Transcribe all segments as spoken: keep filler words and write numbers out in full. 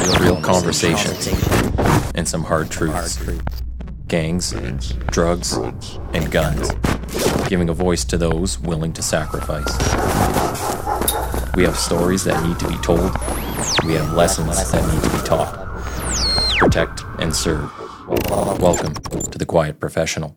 real conversations, and some hard truths. Gangs, drugs, and guns. Giving a voice to those willing to sacrifice. We have stories that need to be told. We have lessons that need to be taught. Protect and serve. Welcome to The Quiet Professional.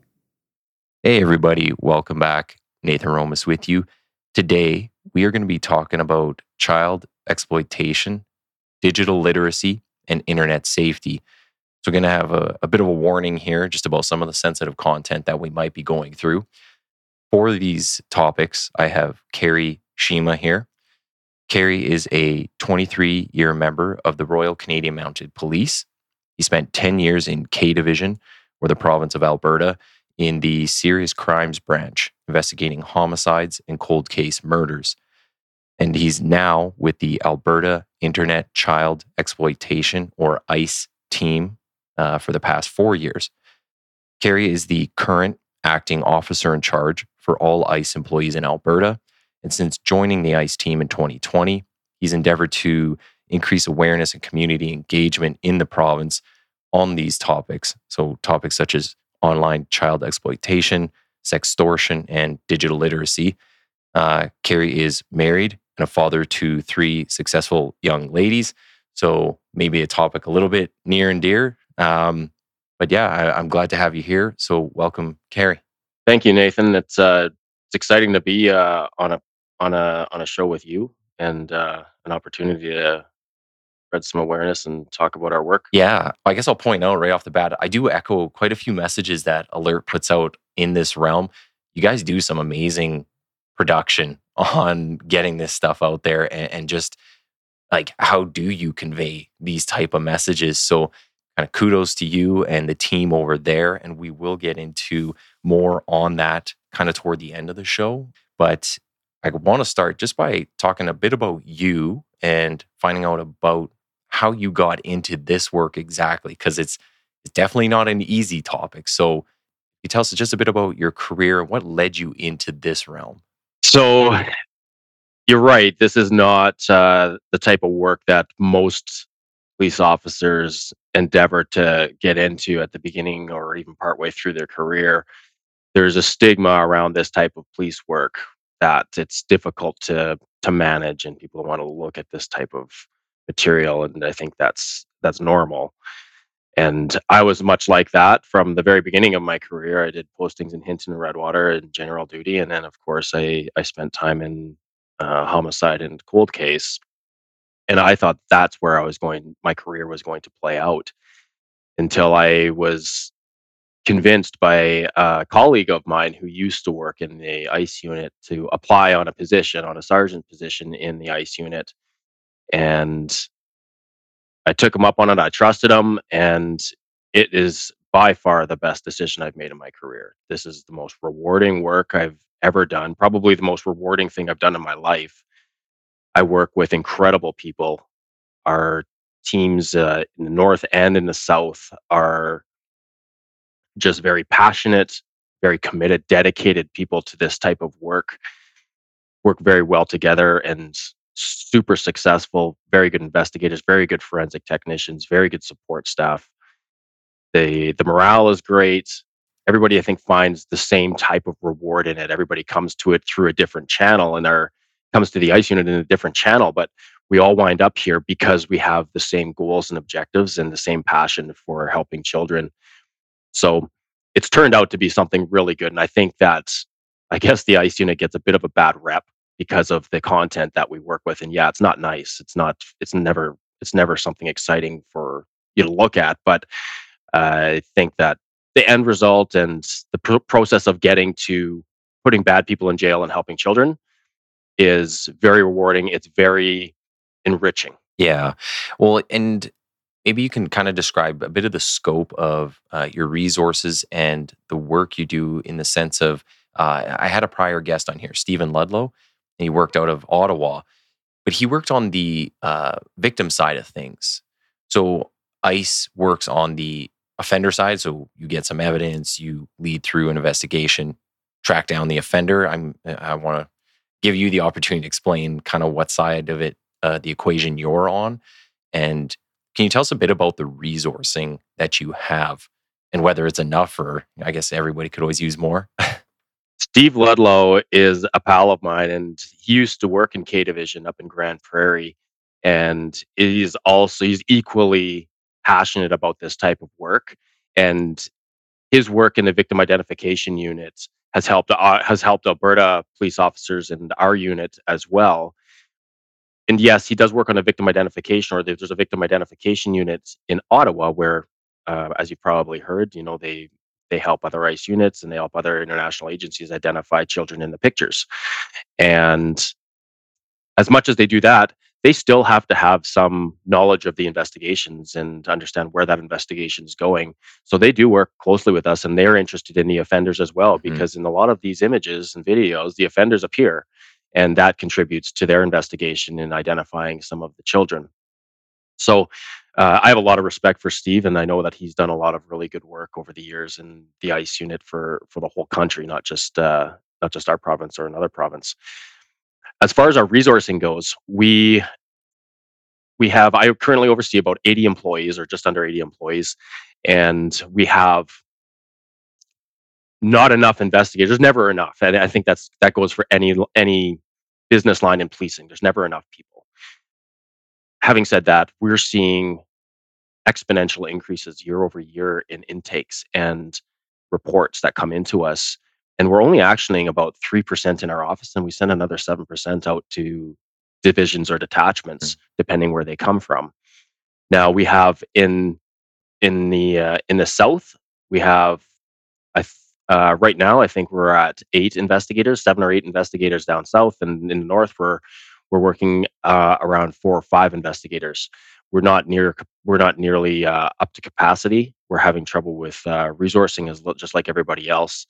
Hey everybody, welcome back. Nathan Romas with you. Today, we are going to be talking about child exploitation, digital literacy, and internet safety. So we're going to have a, a bit of a warning here just about some of the sensitive content that we might be going through. For these topics, I have Carrie Shima here. Carrie is a twenty-three-year member of the Royal Canadian Mounted Police. He spent ten years in K Division, or the province of Alberta, in the Serious Crimes Branch, investigating homicides and cold case murders. And he's now with the Alberta Internet Child Exploitation, or ICE, team uh, for the past four years. Carrie is the current acting officer in charge for all ICE employees in Alberta. And since joining the ICE team in twenty twenty, he's endeavored to increase awareness and community engagement in the province on these topics. So topics such as online child exploitation, sextortion, and digital literacy. Uh, Carrie is married and a father to three successful young ladies. So maybe a topic a little bit near and dear. Um, but yeah, I, I'm glad to have you here. So welcome, Carrie. Thank you, Nathan. It's uh, it's exciting to be uh, on a on a on a show with you, and uh, an opportunity to spread some awareness and talk about our work. Yeah, I guess I'll point out right off the bat, I do echo quite a few messages that Alert puts out in this realm. You guys do some amazing production on getting this stuff out there, and, and just like, how do you convey these type of messages? So kind of kudos to you and the team over there. And we will get into more on that kind of toward the end of the show. But I want to start just by talking a bit about you and finding out about how you got into this work exactly, because it's, it's definitely not an easy topic. So you tell us just a bit about your career and what led you into this realm. So you're right. This is not uh, the type of work that most police officers endeavor to get into at the beginning or even partway through their career. There's a stigma around this type of police work that it's difficult to to manage, and people want to look at this type of material, and I think that's that's normal. And I was much like that from the very beginning of my career. I did postings in Hinton and Redwater and general duty, and then of course I I spent time in uh, homicide and cold case. And I thought that's where I was going. My career was going to play out until I was convinced by a colleague of mine who used to work in the ICE unit to apply on a position, on a sergeant position in the ICE unit. And I took him up on it. I trusted him, and it is by far the best decision I've made in my career. This is the most rewarding work I've ever done, probably the most rewarding thing I've done in my life. I work with incredible people. Our teams uh, in the north and in the south are just very passionate, very committed, dedicated people to this type of work, work very well together, and super successful, very good investigators, very good forensic technicians, very good support staff. The the morale is great. Everybody, I think, finds the same type of reward in it. Everybody comes to it through a different channel, and our comes to the ICE unit in a different channel, but we all wind up here because we have the same goals and objectives and the same passion for helping children. So it's turned out to be something really good. And I think that, I guess, the ICE unit gets a bit of a bad rep because of the content that we work with. And yeah, it's not nice. It's not, it's never, it's never something exciting for you to look at. But uh, I think that the end result and the pr- process of getting to putting bad people in jail and helping children is very rewarding. It's very enriching. Yeah. Well, and maybe you can kind of describe a bit of the scope of uh, your resources and the work you do, in the sense of, uh, I had a prior guest on here, Stephen Ludlow, and he worked out of Ottawa, but he worked on the uh, victim side of things. So ICE works on the offender side. So you get some evidence, you lead through an investigation, track down the offender. I'm, I want to give you the opportunity to explain kind of what side of it, uh, the equation you're on. And Can you tell us a bit about the resourcing that you have and whether it's enough, or I guess everybody could always use more? Steve Ludlow is a pal of mine, and he used to work in K Division up in Grand Prairie, and he's also he's equally passionate about this type of work. And his work in the victim identification unit has helped uh, has helped Alberta police officers and our unit as well. And yes, he does work on a victim identification, or there's a victim identification unit in Ottawa where, uh, as you've probably heard, you know, they they help other ICE units and they help other international agencies identify children in the pictures. And as much as they do that, they still have to have some knowledge of the investigations and understand where that investigation is going. So they do work closely with us, and they're interested in the offenders as well, Mhm. because in a lot of these images and videos, the offenders appear, and that contributes to their investigation in identifying some of the children. So uh, I have a lot of respect for Steve, and I know that he's done a lot of really good work over the years in the ICE unit for for the whole country, not just uh, not just our province or another province. As far as our resourcing goes, we we have I currently oversee about eighty employees, or just under eighty employees, and we have not enough investigators. There's never enough, and I think that's that goes for any any business line in policing. There's never enough people. Having said that, we're seeing exponential increases year over year in intakes and reports that come into us. And we're only actioning about three percent in our office, and we send another seven percent out to divisions or detachments, depending where they come from. Now we have in in the uh, in the south, we have I th- uh, right now I think we're at eight investigators, seven or eight investigators down south, and in the north we're we're working uh, around four or five investigators. We're not near cap- we're not nearly uh, up to capacity. We're having trouble with uh, resourcing, as lo- just like everybody else.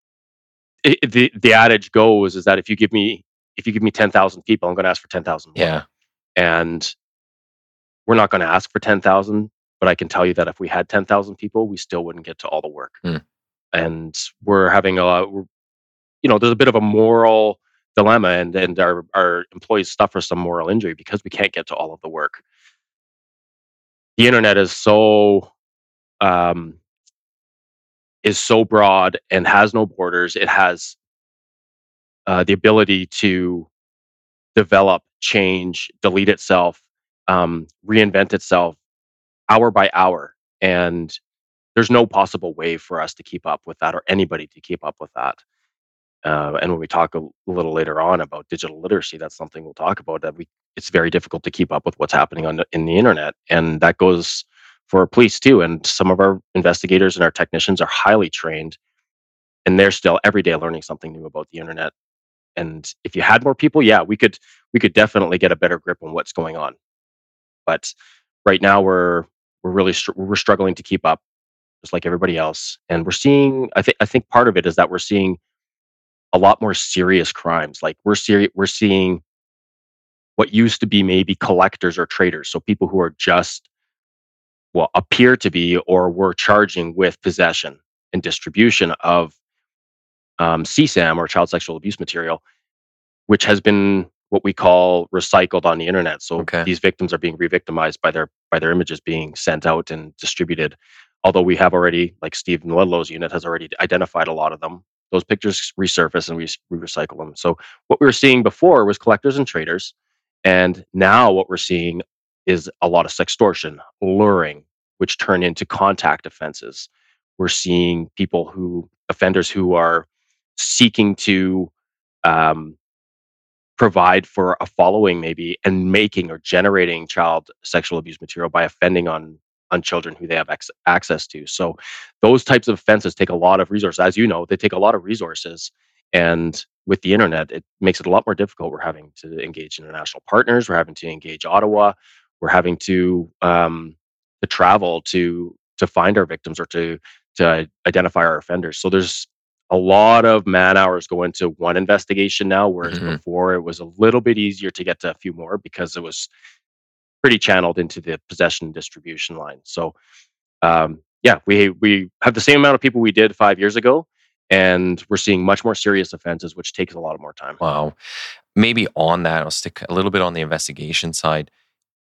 It, the the adage goes is that if you give me if you give me ten thousand people, I'm going to ask for ten thousand more, Yeah. and we're not going to ask for ten thousand. But I can tell you that if we had ten thousand people, we still wouldn't get to all the work. Mm. And we're having a we're, you know there's a bit of a moral dilemma, and and our our employees suffer some moral injury because we can't get to all of the work. The internet is so um, is so broad and has no borders. It has uh, the ability to develop, change, delete itself, um, reinvent itself hour by hour, and there's no possible way for us to keep up with that, or anybody to keep up with that. Uh, and when we talk a little later on about digital literacy, that's something we'll talk about. That we it's very difficult to keep up with what's happening on the, in the internet, and that goes for police too. And some of our investigators and our technicians are highly trained, and they're still every day learning something new about the internet. And if you had more people, yeah, we could we could definitely get a better grip on what's going on. But right now, we're we're really str- we're struggling to keep up, just like everybody else. And we're seeing, I think I think part of it is that we're seeing a lot more serious crimes. Like we're seri- we're seeing what used to be maybe collectors or traders, so people who are just well appear to be or were charging with possession and distribution of um, C SAM, or child sexual abuse material, which has been what we call recycled on the internet. So Okay. these victims are being re-victimized by their by their images being sent out and distributed. Although we have already, like Stephen Ludlow's unit has already identified a lot of them, those pictures resurface and we, s- we recycle them. So what we were seeing before was collectors and traders, and now what we're seeing is a lot of sextortion, luring, which turn into contact offenses. We're seeing people who offenders who are seeking to um, provide for a following maybe, and making or generating child sexual abuse material by offending on on children who they have ex- access to. So those types of offenses take a lot of resources. As you know, they take a lot of resources, and with the internet it makes it a lot more difficult. We're having to engage international partners, we're having to engage Ottawa, we're having to um to travel to to find our victims, or to to identify our offenders. So there's a lot of man hours go into one investigation now, whereas Mhm. before it was a little bit easier to get to a few more because it was pretty channeled into the possession distribution line. So um, yeah, we we have the same amount of people we did five years ago, and we're seeing much more serious offenses, which takes a lot more time. Wow. Maybe on that, I'll stick a little bit on the investigation side.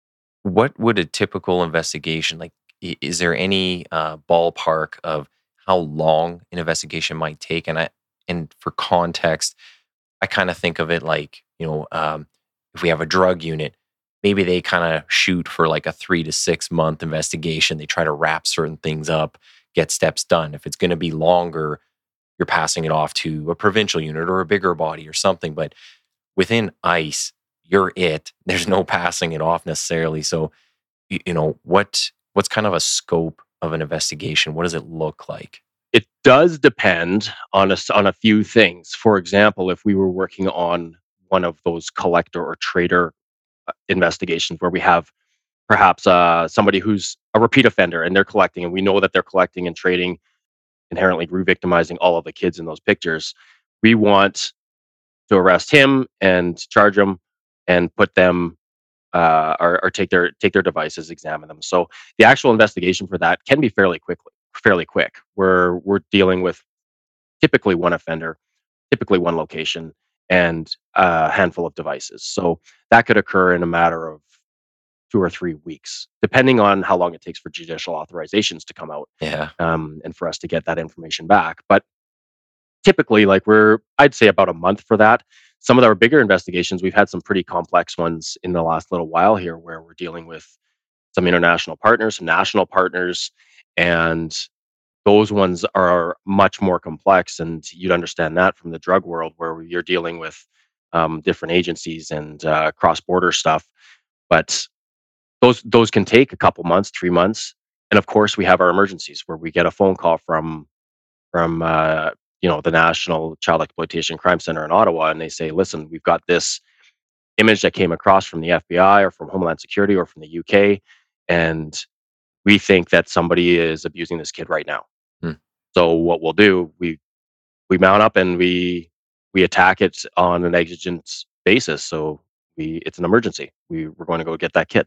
What would a typical investigation like? i- Is there any uh, ballpark of how long an investigation might take? And I, and for context, I kind of think of it like, you know, um, if we have a drug unit, maybe they kind of shoot for like a three to six month investigation. They try to wrap certain things up, get steps done. If it's going to be longer, you're passing it off to a provincial unit or a bigger body or something. But within ICE, you're it. There's no passing it off necessarily. So, you, you know, what what's kind of a scope of an investigation? What does it look like? It does depend on a s on a few things. For example, if we were working on one of those collector or trader, uh, investigations where we have perhaps, uh, somebody who's a repeat offender and they're collecting, and we know that they're collecting and trading, inherently re-victimizing all of the kids in those pictures, we want to arrest him and charge him and put them, uh, or or take their take their devices, examine them. So, the actual investigation for that can be fairly quickly fairly quick. We're we're dealing with typically one offender, typically one location, and a handful of devices. So that could occur in a matter of two or three weeks, depending on how long it takes for judicial authorizations to come out, Yeah. um, and for us to get that information back. But typically, like we're, I'd say about a month for that. Some of our bigger investigations, we've had some pretty complex ones in the last little while here, where we're dealing with some international partners, some national partners, and those ones are much more complex, and you'd understand that from the drug world, where you're dealing with, um, different agencies and, uh, cross-border stuff. But those those can take a couple months, three months, and of course, we have our emergencies where we get a phone call from from uh, you know, the National Child Exploitation Crime Center in Ottawa, and they say, "Listen, we've got this image that came across from the F B I or from Homeland Security or from the U K, and we think that somebody is abusing this kid right now." Hmm. So what we'll do, we we mount up and we we attack it on an exigent basis. So we it's an emergency. We we're going to go get that kid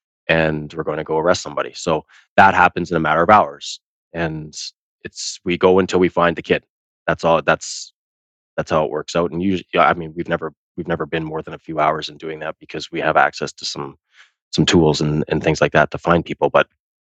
and we're going to go arrest somebody. So that happens in a matter of hours. And it's we go until we find the kid. That's all that's that's how it works out. And usually, yeah, I mean, we've never we've never been more than a few hours in doing that because we have access to some some tools and, and things like that to find people. But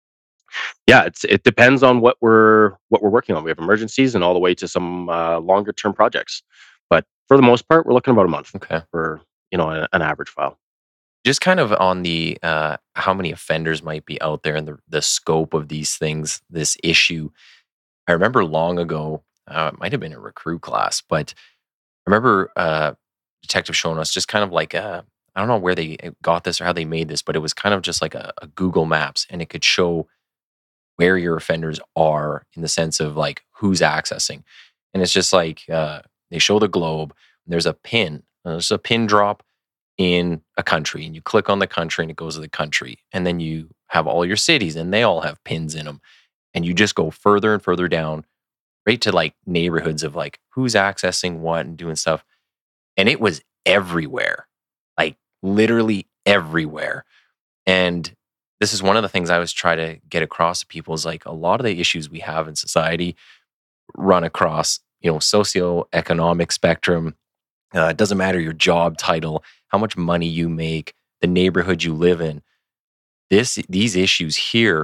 yeah, it's it depends on what we're what we're working on. We have emergencies and all the way to some, uh, longer term projects. But for the most part, we're looking about a month Okay. for, you know, a an average file. Just kind of on the uh, how many offenders might be out there and the the scope of these things, this issue. I remember long ago, uh, it might have been a recruit class, but I remember uh, detective showing us just kind of like a, I don't know where they uh, got this or how they made this, but it was kind of just like a, a Google Maps, and it could show where your offenders are in the sense of like who's accessing, and it's just like uh, they show the globe. And there's a pin. uh, There's a pin drop in a country, and you click on the country, and it goes to the country, and then you have all your cities, and they all have pins in them, and you just go further and further down right to like neighborhoods of like who's accessing what and doing stuff. And it was everywhere, like literally everywhere. And this is one of the things I was trying to get across to people is like a lot of the issues we have in society run across, you know, socioeconomic spectrum. Uh, it doesn't matter your job title, how much money you make, the neighborhood you live in. This these issues here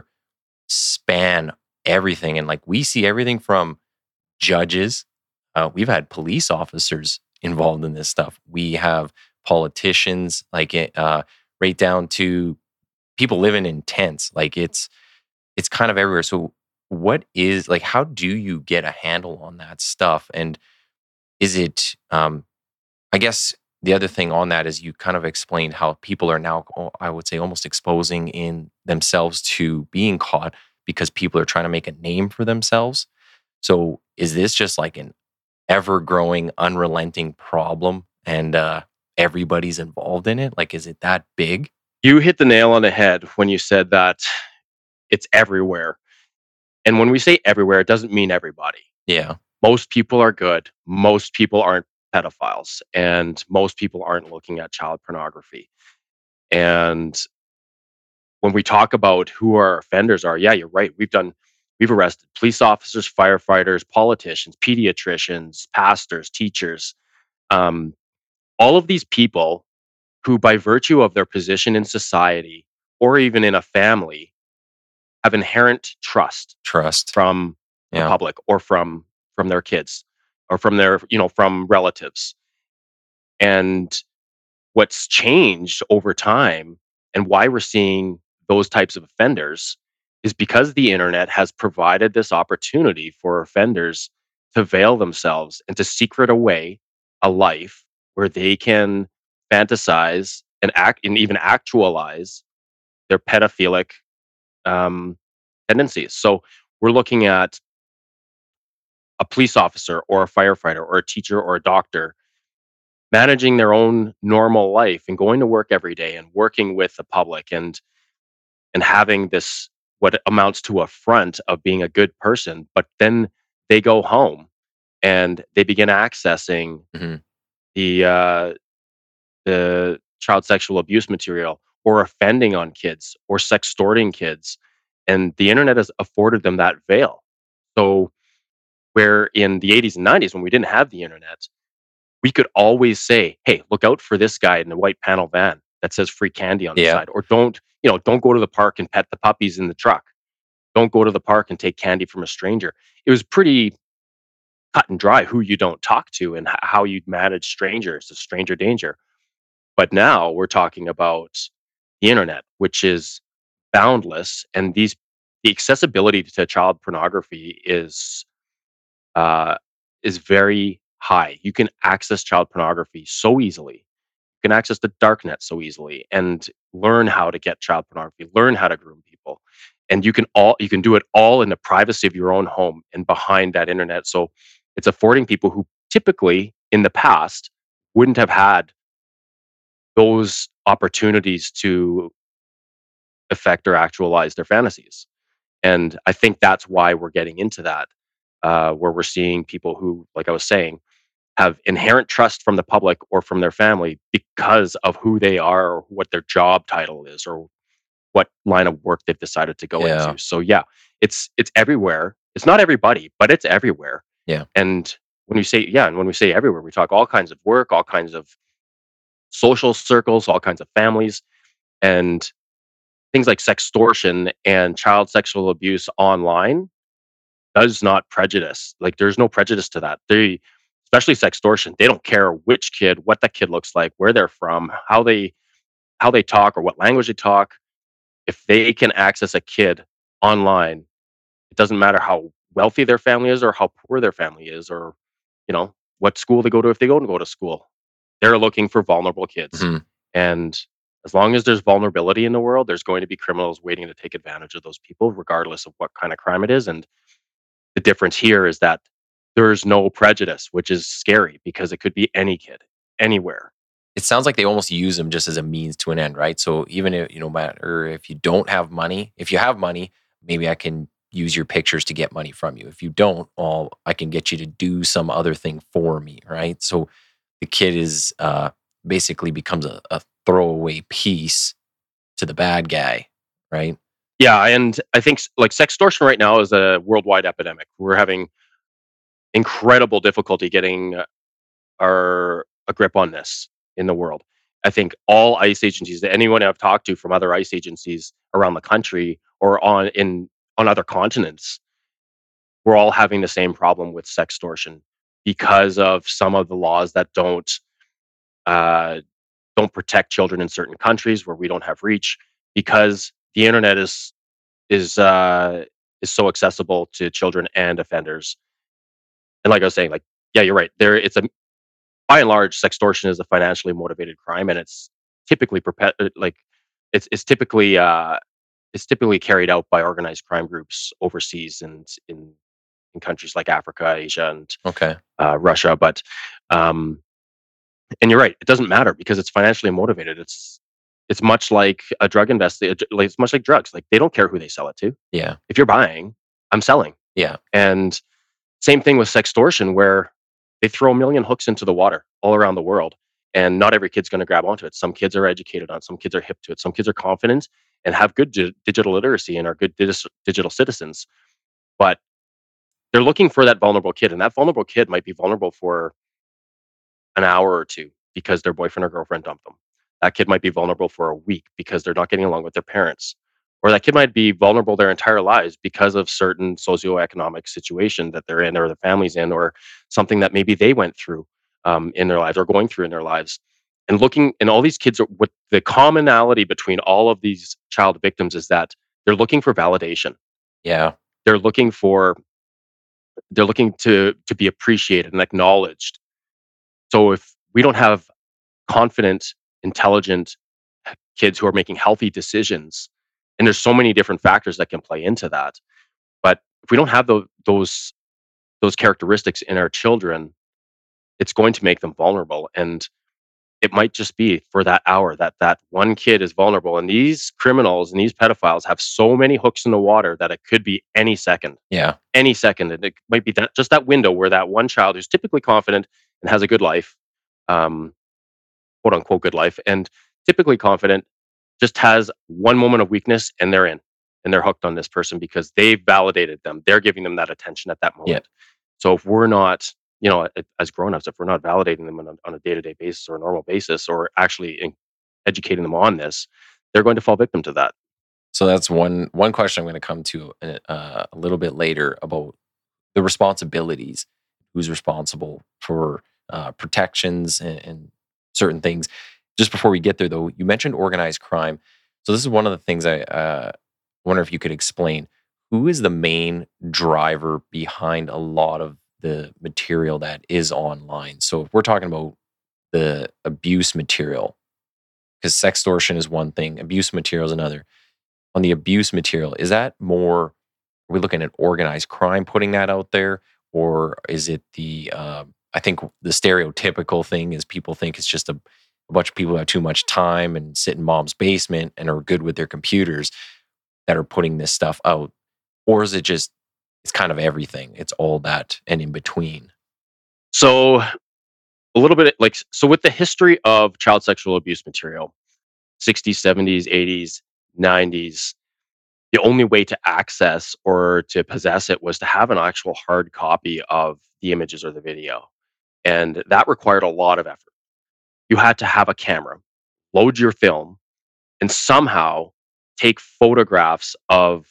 span everything. And like we see everything from judges. Uh, we've had police officers involved in this stuff. We have politicians, like it, uh, right down to people living in tents. Like it's it's kind of everywhere. So, what is like? How do you get a handle on that stuff? And is it? Um, I guess the other thing on that is you kind of explained how people are now, oh, I would say, almost exposing in themselves to being caught because people are trying to make a name for themselves. So, is this just like an ever growing, unrelenting problem and uh, everybody's involved in it? Like, is it that big? You hit the nail on the head when you said that it's everywhere. And when we say everywhere, it doesn't mean everybody. Yeah. Most people are good. Most people aren't pedophiles, and most people aren't looking at child pornography. And when we talk about who our offenders are, yeah, you're right. We've done we've arrested police officers, firefighters, politicians, pediatricians, pastors, teachers, um, all of these people who, by virtue of their position in society, or even in a family have inherent trust Trust. from the Yeah. public or from from their kids or from their, you know, from relatives. And what's changed over time and why we're seeing those types of offenders is because the internet has provided this opportunity for offenders to veil themselves and to secret away a life where they can fantasize and act and even actualize their pedophilic um, tendencies. So we're looking at a police officer or a firefighter or a teacher or a doctor managing their own normal life and going to work every day and working with the public and and having this what amounts to a front of being a good person, but then they go home and they begin accessing Hmm. the uh, the child sexual abuse material or offending on kids or sextorting kids, and the internet has afforded them that veil. So where in the eighties and nineties when we didn't have the internet, we could always say, "Hey, look out for this guy in the white panel van that says free candy on the Yeah. side," or don't, you know, don't go to the park and pet the puppies in the truck. Don't go to the park and take candy from a stranger. It was pretty cut and dry who you don't talk to and h- how you manage strangers, a stranger danger. But now we're talking about the internet, which is boundless, and these the accessibility to child pornography is uh, is very high. You can access child pornography so easily. You can access the dark net so easily and learn how to get child pornography, learn how to groom people. And you can all you can do it all in the privacy of your own home and behind that internet. So it's affording people who typically in the past wouldn't have had those opportunities to affect or actualize their fantasies. And I think that's why we're getting into that, uh, where we're seeing people who, like I was saying, have inherent trust from the public or from their family because of who they are or what their job title is or what line of work they've decided to go Yeah. into. So yeah, it's it's everywhere. It's not everybody, but it's everywhere. Yeah. And when we say yeah, and when we say everywhere, we talk all kinds of work, all kinds of social circles, all kinds of families, and things like sextortion and child sexual abuse online does not prejudice. Like there's no prejudice to that. They especially sextortion, they don't care which kid, what that kid looks like, where they're from, how they how they talk or what language they talk. If they can access a kid online, it doesn't matter how wealthy their family is or how poor their family is or, you know, what school they go to if they go to go to school. They're looking for vulnerable kids. Hmm. And as long as there's vulnerability in the world, there's going to be criminals waiting to take advantage of those people, regardless of what kind of crime it is. And the difference here is that there's no prejudice, which is scary because it could be any kid, anywhere. It sounds like they almost use them just as a means to an end, right? So even if, you know, matter if you don't have money, if you have money, maybe I can use your pictures to get money from you. If you don't, well, I can get you to do some other thing for me, right? So the kid is uh, basically becomes a, a throwaway piece to the bad guy, right? Yeah, and I think s- like sextortion right now is a worldwide epidemic. We're having incredible difficulty getting uh, our a grip on this in the world. I think all ICE agencies, anyone I've talked to from other ICE agencies around the country or on in on other continents, we're all having the same problem with sextortion because of some of the laws that don't uh, don't protect children in certain countries where we don't have reach because the internet is is uh, is so accessible to children and offenders. And like I was saying, like yeah, you're right. There, it's a by and large, sextortion is a financially motivated crime, and it's typically perpet- uh, like it's it's typically uh, it's typically carried out by organized crime groups overseas and in in countries like Africa, Asia, and Okay. uh, Russia. But um, and you're right, it doesn't matter because it's financially motivated. It's it's much like a drug invest. Like it's much like drugs. Like they don't care who they sell it to. Yeah. If you're buying, I'm selling. Yeah. And same thing with sextortion, where they throw a million hooks into the water all around the world, and not every kid's going to grab onto it. Some kids are educated on it, some kids are hip to it, some kids are confident and have good di- digital literacy and are good digis- digital citizens. But they're looking for that vulnerable kid, and that vulnerable kid might be vulnerable for an hour or two because their boyfriend or girlfriend dumped them. That kid might be vulnerable for a week because they're not getting along with their parents. Or that kid might be vulnerable their entire lives because of certain socioeconomic situation that they're in or their family's in, or something that maybe they went through um, in their lives or going through in their lives. And looking, and all these kids are, what the commonality between all of these child victims is that they're looking for validation. Yeah. They're looking for, they're looking to to be appreciated and acknowledged. So if we don't have confident, intelligent kids who are making healthy decisions, and there's so many different factors that can play into that. But if we don't have those those those characteristics in our children, it's going to make them vulnerable. And it might just be for that hour that that one kid is vulnerable. And these criminals and these pedophiles have so many hooks in the water that it could be any second, Yeah. any second. And it might be that just that window where that one child who's typically confident and has a good life, um, quote unquote good life, and typically confident, just has one moment of weakness and they're in and they're hooked on this person because they've validated them. They're giving them that attention at that Yeah. moment. So if we're not, you know, a- as grown-ups, if we're not validating them on a, on a day-to-day basis or a normal basis, or actually in, educating them on this, they're going to fall victim to that. So that's one one question I'm going to come to uh, a little bit later about the responsibilities. Who's responsible for uh, protections and, and certain things? Just before we get there, though, you mentioned organized crime. So this is one of the things I uh, wonder if you could explain. Who is the main driver behind a lot of the material that is online? So if we're talking about the abuse material, because sextortion is one thing, abuse material is another. On the abuse material, is that more, are we looking at organized crime putting that out there? Or is it the, uh, I think the stereotypical thing is people think it's just a, a bunch of people who have too much time and sit in mom's basement and are good with their computers that are putting this stuff out? Or is it just, it's kind of everything? It's all that and in between. So a little bit like, so with the history of child sexual abuse material, sixties, seventies, eighties, nineties, the only way to access or to possess it was to have an actual hard copy of the images or the video. And that required a lot of effort. You had to have a camera, load your film, and somehow take photographs of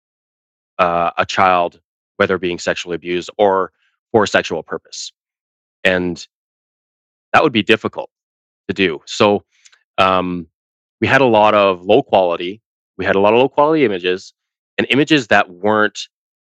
uh, a child, whether being sexually abused or for a sexual purpose. And that would be difficult to do. So um, we had a lot of low quality, we had a lot of low quality images, and images that weren't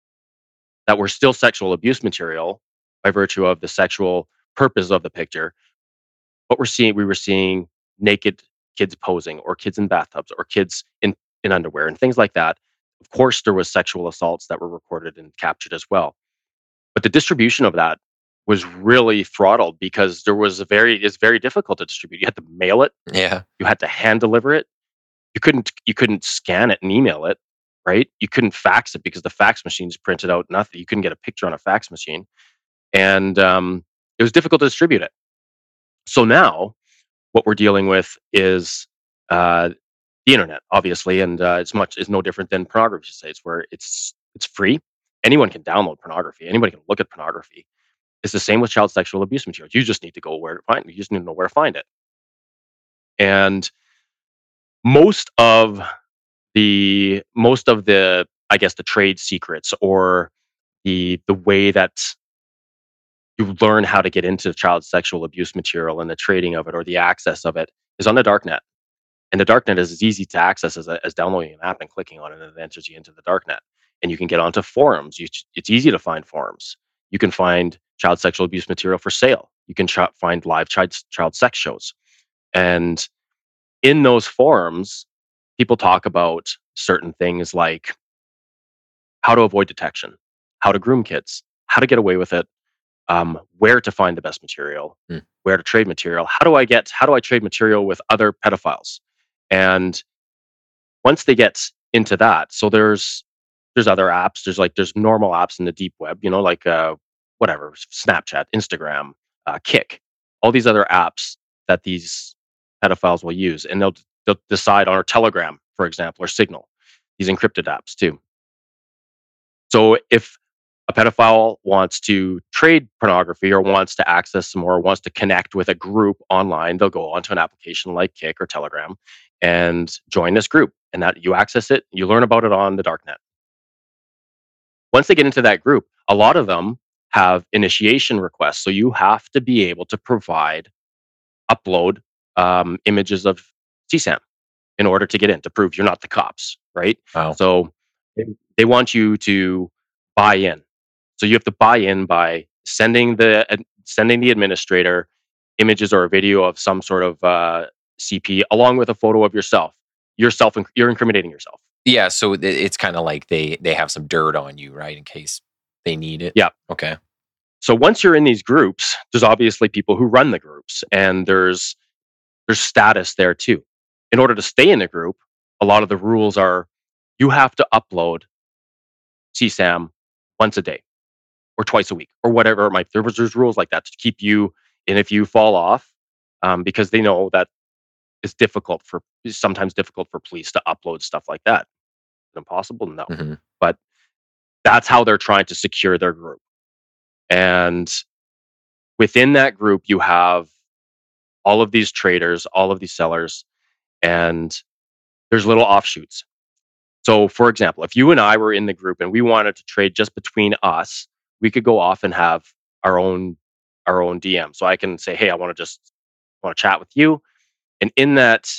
that were still sexual abuse material by virtue of the sexual purpose of the picture. What we're seeing, we were seeing naked kids posing, or kids in bathtubs, or kids in, in underwear, and things like that. Of course, there was sexual assaults that were recorded and captured as well. But the distribution of that was really throttled because there was a very, it's very difficult to distribute. You had to mail it, Yeah. you had to hand deliver it. You couldn't, you couldn't scan it and email it, right? You couldn't fax it because the fax machines printed out nothing. You couldn't get a picture on a fax machine, and um, it was difficult to distribute it. So now what we're dealing with is uh, the internet, obviously, and uh, it's much is no different than pornography sites, where it's it's free. Anyone can download pornography. Anybody can look at pornography. It's the same with child sexual abuse materials. You just need to go where to find it. You just need to know where to find it. And most of the most of the I guess the trade secrets, or the the way that you learn how to get into child sexual abuse material and the trading of it or the access of it is on the dark net. And the darknet is as easy to access as, as downloading an app and clicking on it, and it enters you into the darknet. And you can get onto forums. You, it's easy to find forums. You can find child sexual abuse material for sale. You can ch- find live child, child sex shows. And in those forums, people talk about certain things like how to avoid detection, how to groom kids, how to get away with it, um, where to find the best material, Mm. where to trade material. How do I get? How do I trade material with other pedophiles? And once they get into that, so there's there's other apps. There's like there's normal apps in the deep web, you know, like uh, whatever, Snapchat, Instagram, uh, Kick, all these other apps that these pedophiles will use, and they'll they'll decide on, or Telegram, for example, or Signal, these encrypted apps too. So if A pedophile wants to trade pornography or wants to access some more, wants to connect with a group online. They'll go onto an application like Kik or Telegram and join this group. And that you access it, you learn about it on the darknet. Once they get into that group, a lot of them have initiation requests. So you have to be able to provide, upload um, images of C SAM in order to get in, to prove you're not the cops, right? Wow. So they, they want you to buy in. So you have to buy in by sending the ad- sending the administrator images or a video of some sort of uh, C P along with a photo of yourself. Yourself, inc- you're incriminating yourself. Yeah, so it- it's kind of like they they have some dirt on you, right, in case they need it. Yeah. Okay. So once you're in these groups, there's obviously people who run the groups, and there's there's status there too. In order to stay in the group, a lot of the rules are you have to upload C SAM once a day or twice a week or whatever it might. There was there's rules like that to keep you. And if you fall off, um, because they know that it's difficult for sometimes difficult for police to upload stuff like that. Impossible? No. hmm But that's how they're trying to secure their group. And within that group, you have all of these traders, all of these sellers, and there's little offshoots. So, for example, if you and I were in the group and we wanted to trade just between us, we could go off and have our own our own D M. So I can say, "Hey, I want to just want to chat with you," and in that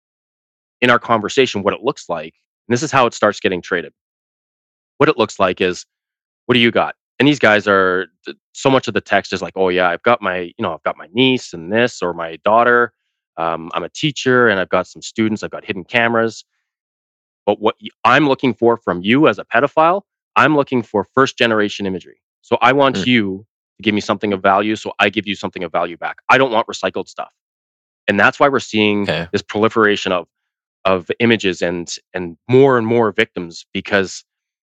in our conversation, what it looks like, and this is how it starts getting traded. What it looks like is, "What do you got?" And these guys are th- so much of the text is like, "Oh yeah, I've got my you know I've got my niece and this or my daughter. Um, I'm a teacher and I've got some students. I've got hidden cameras." But what y- I'm looking for from you as a pedophile, I'm looking for first generation imagery. So I want you to give me something of value. So I give you something of value back. I don't want recycled stuff. And that's why we're seeing Okay. this proliferation of of images and and more and more victims because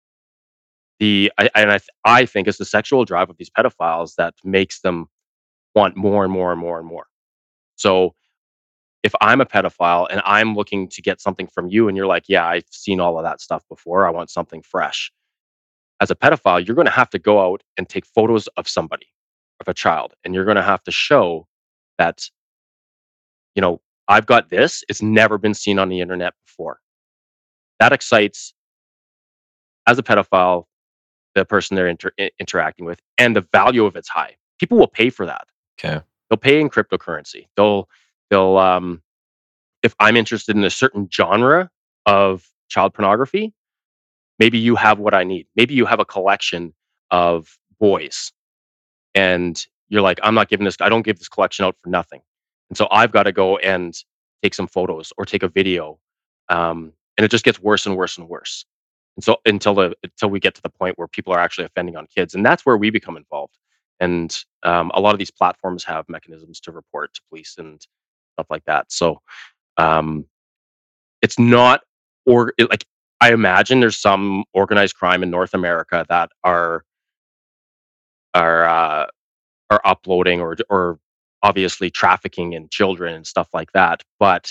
the I, and I, th- I think it's the sexual drive of these pedophiles that makes them want more and more and more and more. So if I'm a pedophile and I'm looking to get something from you and you're like, yeah, I've seen all of that stuff before. I want something fresh. As a pedophile, you're going to have to go out and take photos of somebody, of a child, and you're going to have to show that, you know, I've got this. It's never been seen on the internet before. That excites, as a pedophile, the person they're inter- i- interacting with, and the value of it's high. People will pay for that. Okay. They'll pay in cryptocurrency. They'll, they'll, um, if I'm interested in a certain genre of child pornography, maybe you have what I need. Maybe you have a collection of boys and you're like, I'm not giving this, I don't give this collection out for nothing. And so I've got to go and take some photos or take a video. Um, and it just gets worse and worse and worse. And so until the until we get to the point where people are actually offending on kids. And that's where we become involved. And um, a lot of these platforms have mechanisms to report to police and stuff like that. So um, it's not or it, like I imagine there's some organized crime in North America that are are uh, are uploading or or obviously trafficking in children and stuff like that. But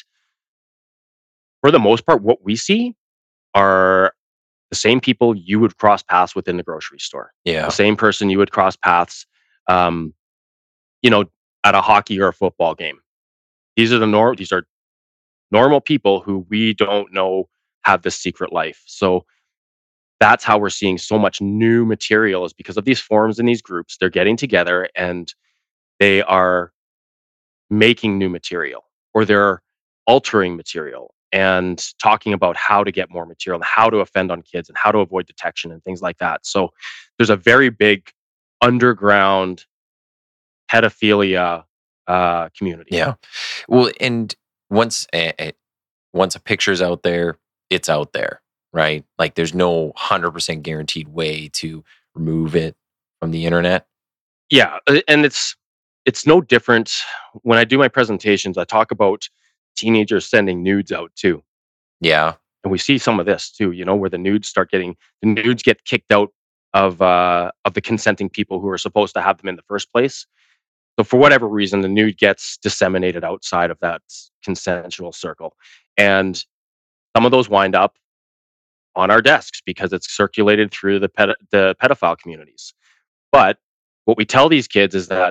for the most part, what we see are the same people you would cross paths with in the grocery store. Yeah. The same person you would cross paths, um, you know, at a hockey or a football game. These are the nor- These are normal people who we don't know have this secret life. So that's how we're seeing so much new material is because of these forums and these groups. They're getting together and they are making new material or they're altering material and talking about how to get more material and how to offend on kids and how to avoid detection and things like that. So there's a very big underground pedophilia uh, community. Yeah. Well, and once a, a- once a picture's out there, it's out there, right? Like there's no one hundred percent guaranteed way to remove it from the internet. Yeah, uh, and it's it's no different when I do my presentations. I talk about teenagers sending nudes out too. Yeah. And we see some of this too, you know, where the nudes start getting the nudes get kicked out of uh, of the consenting people who are supposed to have them in the first place. So for whatever reason, the nude gets disseminated outside of that consensual circle, and some of those wind up on our desks because it's circulated through the ped- the pedophile communities. But what we tell these kids is that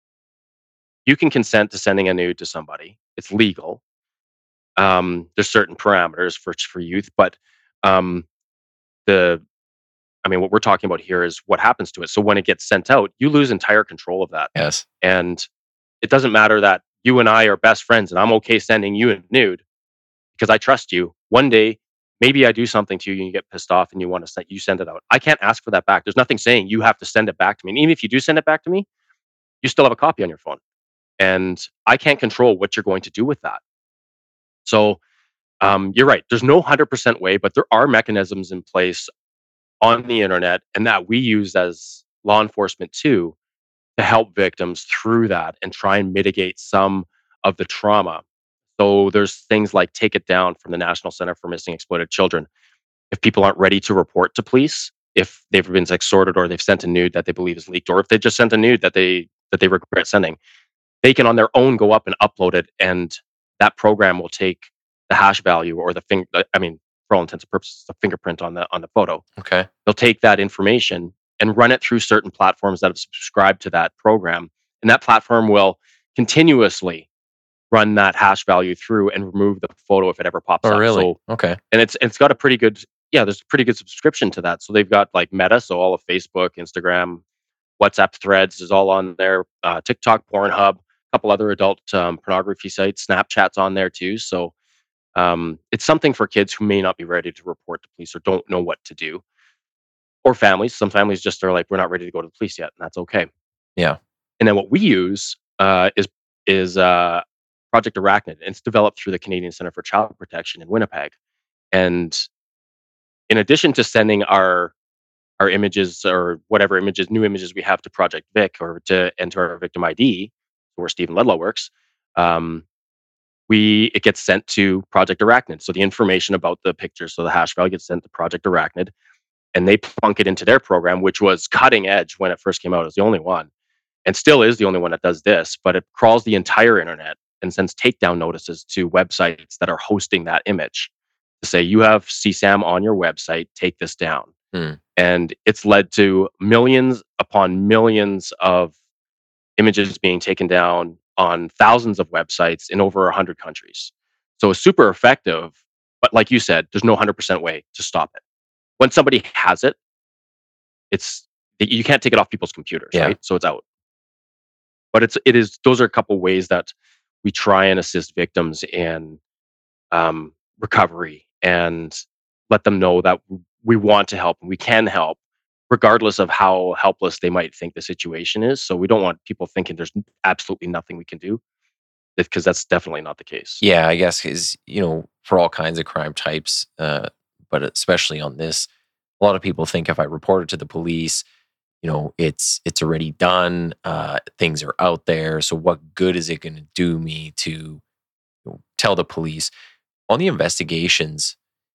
you can consent to sending a nude to somebody. It's legal. Um, there's certain parameters for for youth, but um, the I mean, what we're talking about here is what happens to it. So when it gets sent out, you lose entire control of that. Yes. And it doesn't matter that you and I are best friends and I'm okay sending you a nude because I trust you. One day, maybe I do something to you and you get pissed off and you want to send you send it out. I can't ask for that back. There's nothing saying you have to send it back to me. And even if you do send it back to me, you still have a copy on your phone. And I can't control what you're going to do with that. So um, you're right. There's no one hundred percent way, but there are mechanisms in place on the internet and that we use as law enforcement too to help victims through that and try and mitigate some of the trauma. So there's things like Take It Down from the National Center for Missing Exploited Children. If people aren't ready to report to police, if they've been extorted or they've sent a nude that they believe is leaked, or if they just sent a nude that they that they regret sending, they can on their own go up and upload it, and that program will take the hash value or the thing. I mean, for all intents and purposes, the fingerprint on the on the photo. Okay. They'll take that information and run it through certain platforms that have subscribed to that program, and that platform will continuously run that hash value through and remove the photo if it ever pops Oh, up. really? So, Okay. and it's it's got a pretty good yeah, there's a pretty good subscription to that. So they've got like Meta, so all of Facebook, Instagram, WhatsApp threads is all on there. Uh, TikTok, Pornhub, a couple other adult um, pornography sites. Snapchat's on there too. So um, it's something for kids who may not be ready to report to police or don't know what to do, or families. Some families just are like, we're not ready to go to the police yet, and that's okay. Yeah. And then what we use uh, is is uh, Project Arachnid. And it's developed through the Canadian Center for Child Protection in Winnipeg. And in addition to sending our our images or whatever images, new images we have to Project Vic or to enter our victim I D, where Stephen Ledlow works, um, we it gets sent to Project Arachnid. So the information about the pictures, so the hash value gets sent to Project Arachnid, and they plunk it into their program, which was cutting edge when it first came out. It was the only one, and still is the only one that does this. But it crawls the entire internet and sends takedown notices to websites that are hosting that image to say, you have C SAM on your website, take this down. Hmm. And it's led to millions upon millions of images being taken down on thousands of websites in over one hundred countries. So it's super effective. But like you said, there's no one hundred percent way to stop it. When somebody has it, it's you can't take it off people's computers, Yeah. right? So it's out. But it's it is those are a couple ways that we try and assist victims in um, recovery and let them know that we want to help and we can help, regardless of how helpless they might think the situation is. So we don't want people thinking there's absolutely nothing we can do, because that's definitely not the case. Yeah, I guess is you know for all kinds of crime types, uh, but especially on this, a lot of people think if I report it to the police, you know, it's it's already done. Uh, things are out there. So what good is it going to do me to you know, tell the police on the investigations?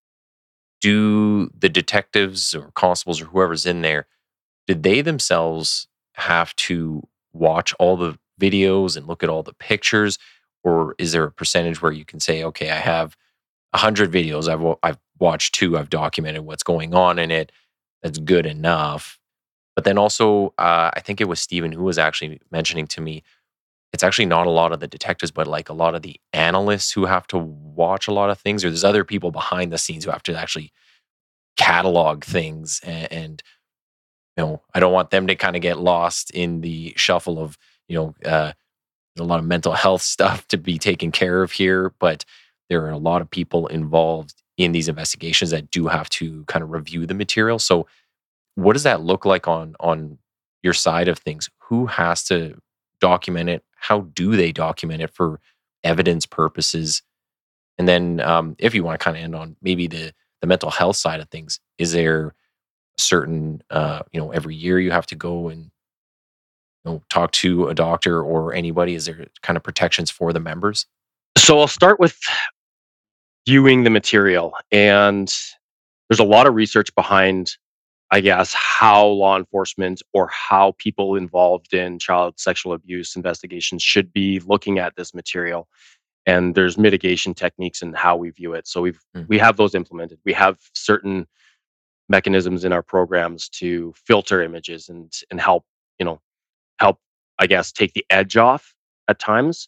Do the detectives or constables or whoever's in there, did they themselves have to watch all the videos and look at all the pictures, or is there a percentage where you can say, okay, I have a hundred videos, I've wa- I've watched two, I've documented what's going on in it, that's good enough? But then also, uh, I think it was Stephen who was actually mentioning to me, it's actually not a lot of the detectives, but like a lot of the analysts who have to watch a lot of things, or there's other people behind the scenes who have to actually catalog things. And, and you know, I don't want them to kind of get lost in the shuffle of, you know, uh, there's a lot of mental health stuff to be taken care of here, but there are a lot of people involved in these investigations that do have to kind of review the material. So what does that look like on on your side of things? Who has to document it? How do they document it for evidence purposes? And then, um, if you want to kind of end on maybe the the mental health side of things, is there a certain, uh, you know, every year you have to go and you know talk to a doctor or anybody? Is there kind of protections for the members? So I'll start with viewing the material, and there's a lot of research behind, I guess, how law enforcement or how people involved in child sexual abuse investigations should be looking at this material. and there's mitigation techniques in how we view it. So we've Mm. we have those implemented. We have certain mechanisms in our programs to filter images and and help, you know, help, I guess, take the edge off at times.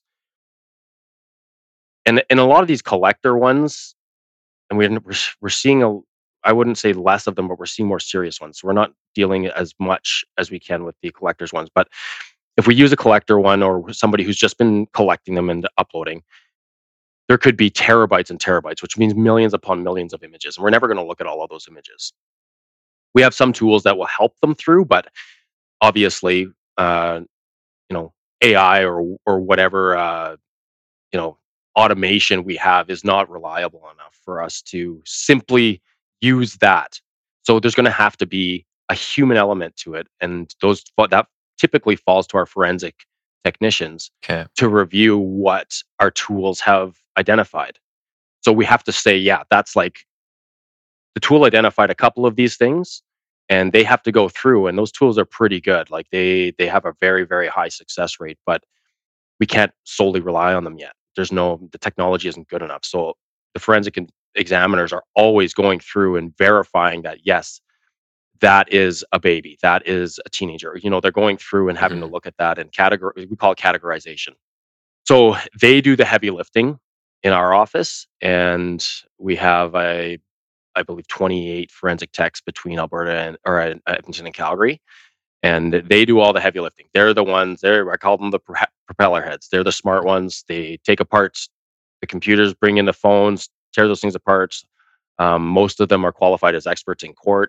And and a lot of these collector ones, and we're we're, s- we're seeing a, I wouldn't say less of them, but we're seeing more serious ones. So we're not dealing as much as we can with the collectors ones. But if we use a collector one or somebody who's just been collecting them and uploading, there could be terabytes and terabytes, which means millions upon millions of images. And we're never going to look at all of those images. We have some tools that will help them through, but obviously, uh, you know, A I or or whatever, uh, you know, automation we have is not reliable enough for us to simply use that. So there's going to have to be a human element to it, and those that typically falls to our forensic technicians Okay. to review what our tools have identified. So we have to say, yeah, that's like the tool identified a couple of these things, and they have to go through, and those tools are pretty good. Like they they have a very very high success rate, but we can't solely rely on them yet. There's no the technology isn't good enough. So the forensic en- examiners are always going through and verifying that yes, that is a baby, that is a teenager. You know, they're going through and having to Mhm. look at that and categor we call it categorization. So they do the heavy lifting in our office, and we have a I believe twenty-eight forensic techs between Alberta and or uh, Edmonton and Calgary, and they do all the heavy lifting. They're the ones. They're I call them the pro- propeller heads. They're the smart ones. They take apart the computers, bring in the phones, tear those things apart. Um, most of them are qualified as experts in court.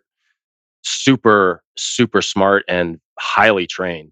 Super, super smart and highly trained.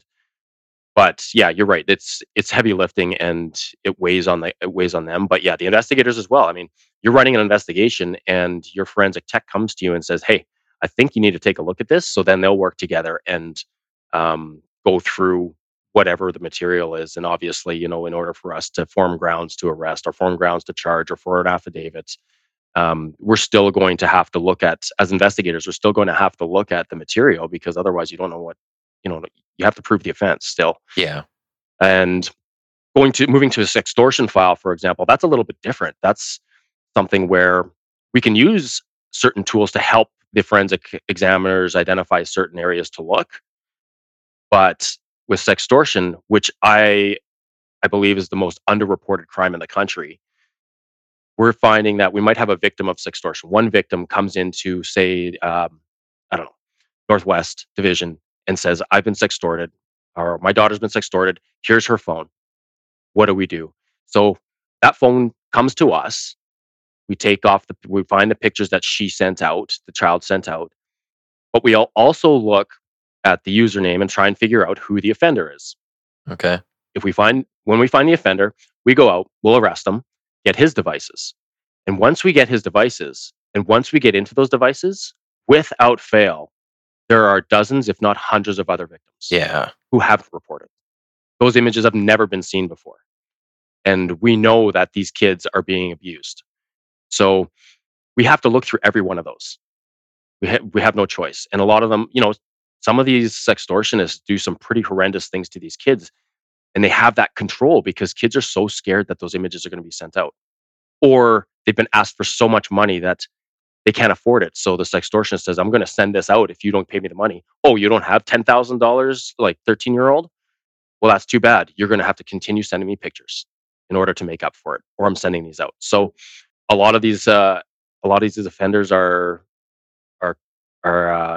But yeah, you're right. It's it's heavy lifting and it weighs on the it weighs on them. But yeah, the investigators as well. I mean, you're running an investigation and your forensic tech comes to you and says, "Hey, I think you need to take a look at this." So then they'll work together and um, go through whatever the material is. And obviously, you know, in order for us to form grounds to arrest or form grounds to charge or for an affidavit, um, we're still going to have to look at as investigators. We're still going to have to look at the material because otherwise, you don't know what you know. You have to prove the offense still. Yeah. And going to moving to this extortion file, for example, that's a little bit different. That's something where we can use certain tools to help the forensic examiners identify certain areas to look. But with sextortion, which I I believe is the most underreported crime in the country, we're finding that we might have a victim of sextortion. One victim comes into, say, um, I don't know, Northwest Division and says, "I've been sextorted," or "My daughter's been sextorted. Here's her phone. What do we do?" So that phone comes to us. We take off the, we find the pictures that she sent out, the child sent out, but we al- also look at the username and try and figure out who the offender is. Okay. If we find, when we find the offender, we go out, we'll arrest him, get his devices. And once we get his devices, and once we get into those devices, without fail, there are dozens, if not hundreds of other victims Yeah. who haven't reported. Those images have never been seen before. And we know that these kids are being abused. So we have to look through every one of those. We ha- we have no choice. And a lot of them, you know, some of these sextortionists do some pretty horrendous things to these kids, and they have that control because kids are so scared that those images are going to be sent out, or they've been asked for so much money that they can't afford it. So the sextortionist says, "I'm going to send this out if you don't pay me the money." "Oh, you don't have ten thousand dollars, like thirteen year old? Well, that's too bad. You're going to have to continue sending me pictures in order to make up for it, or I'm sending these out." So a lot of these uh, a lot of these offenders are are are uh,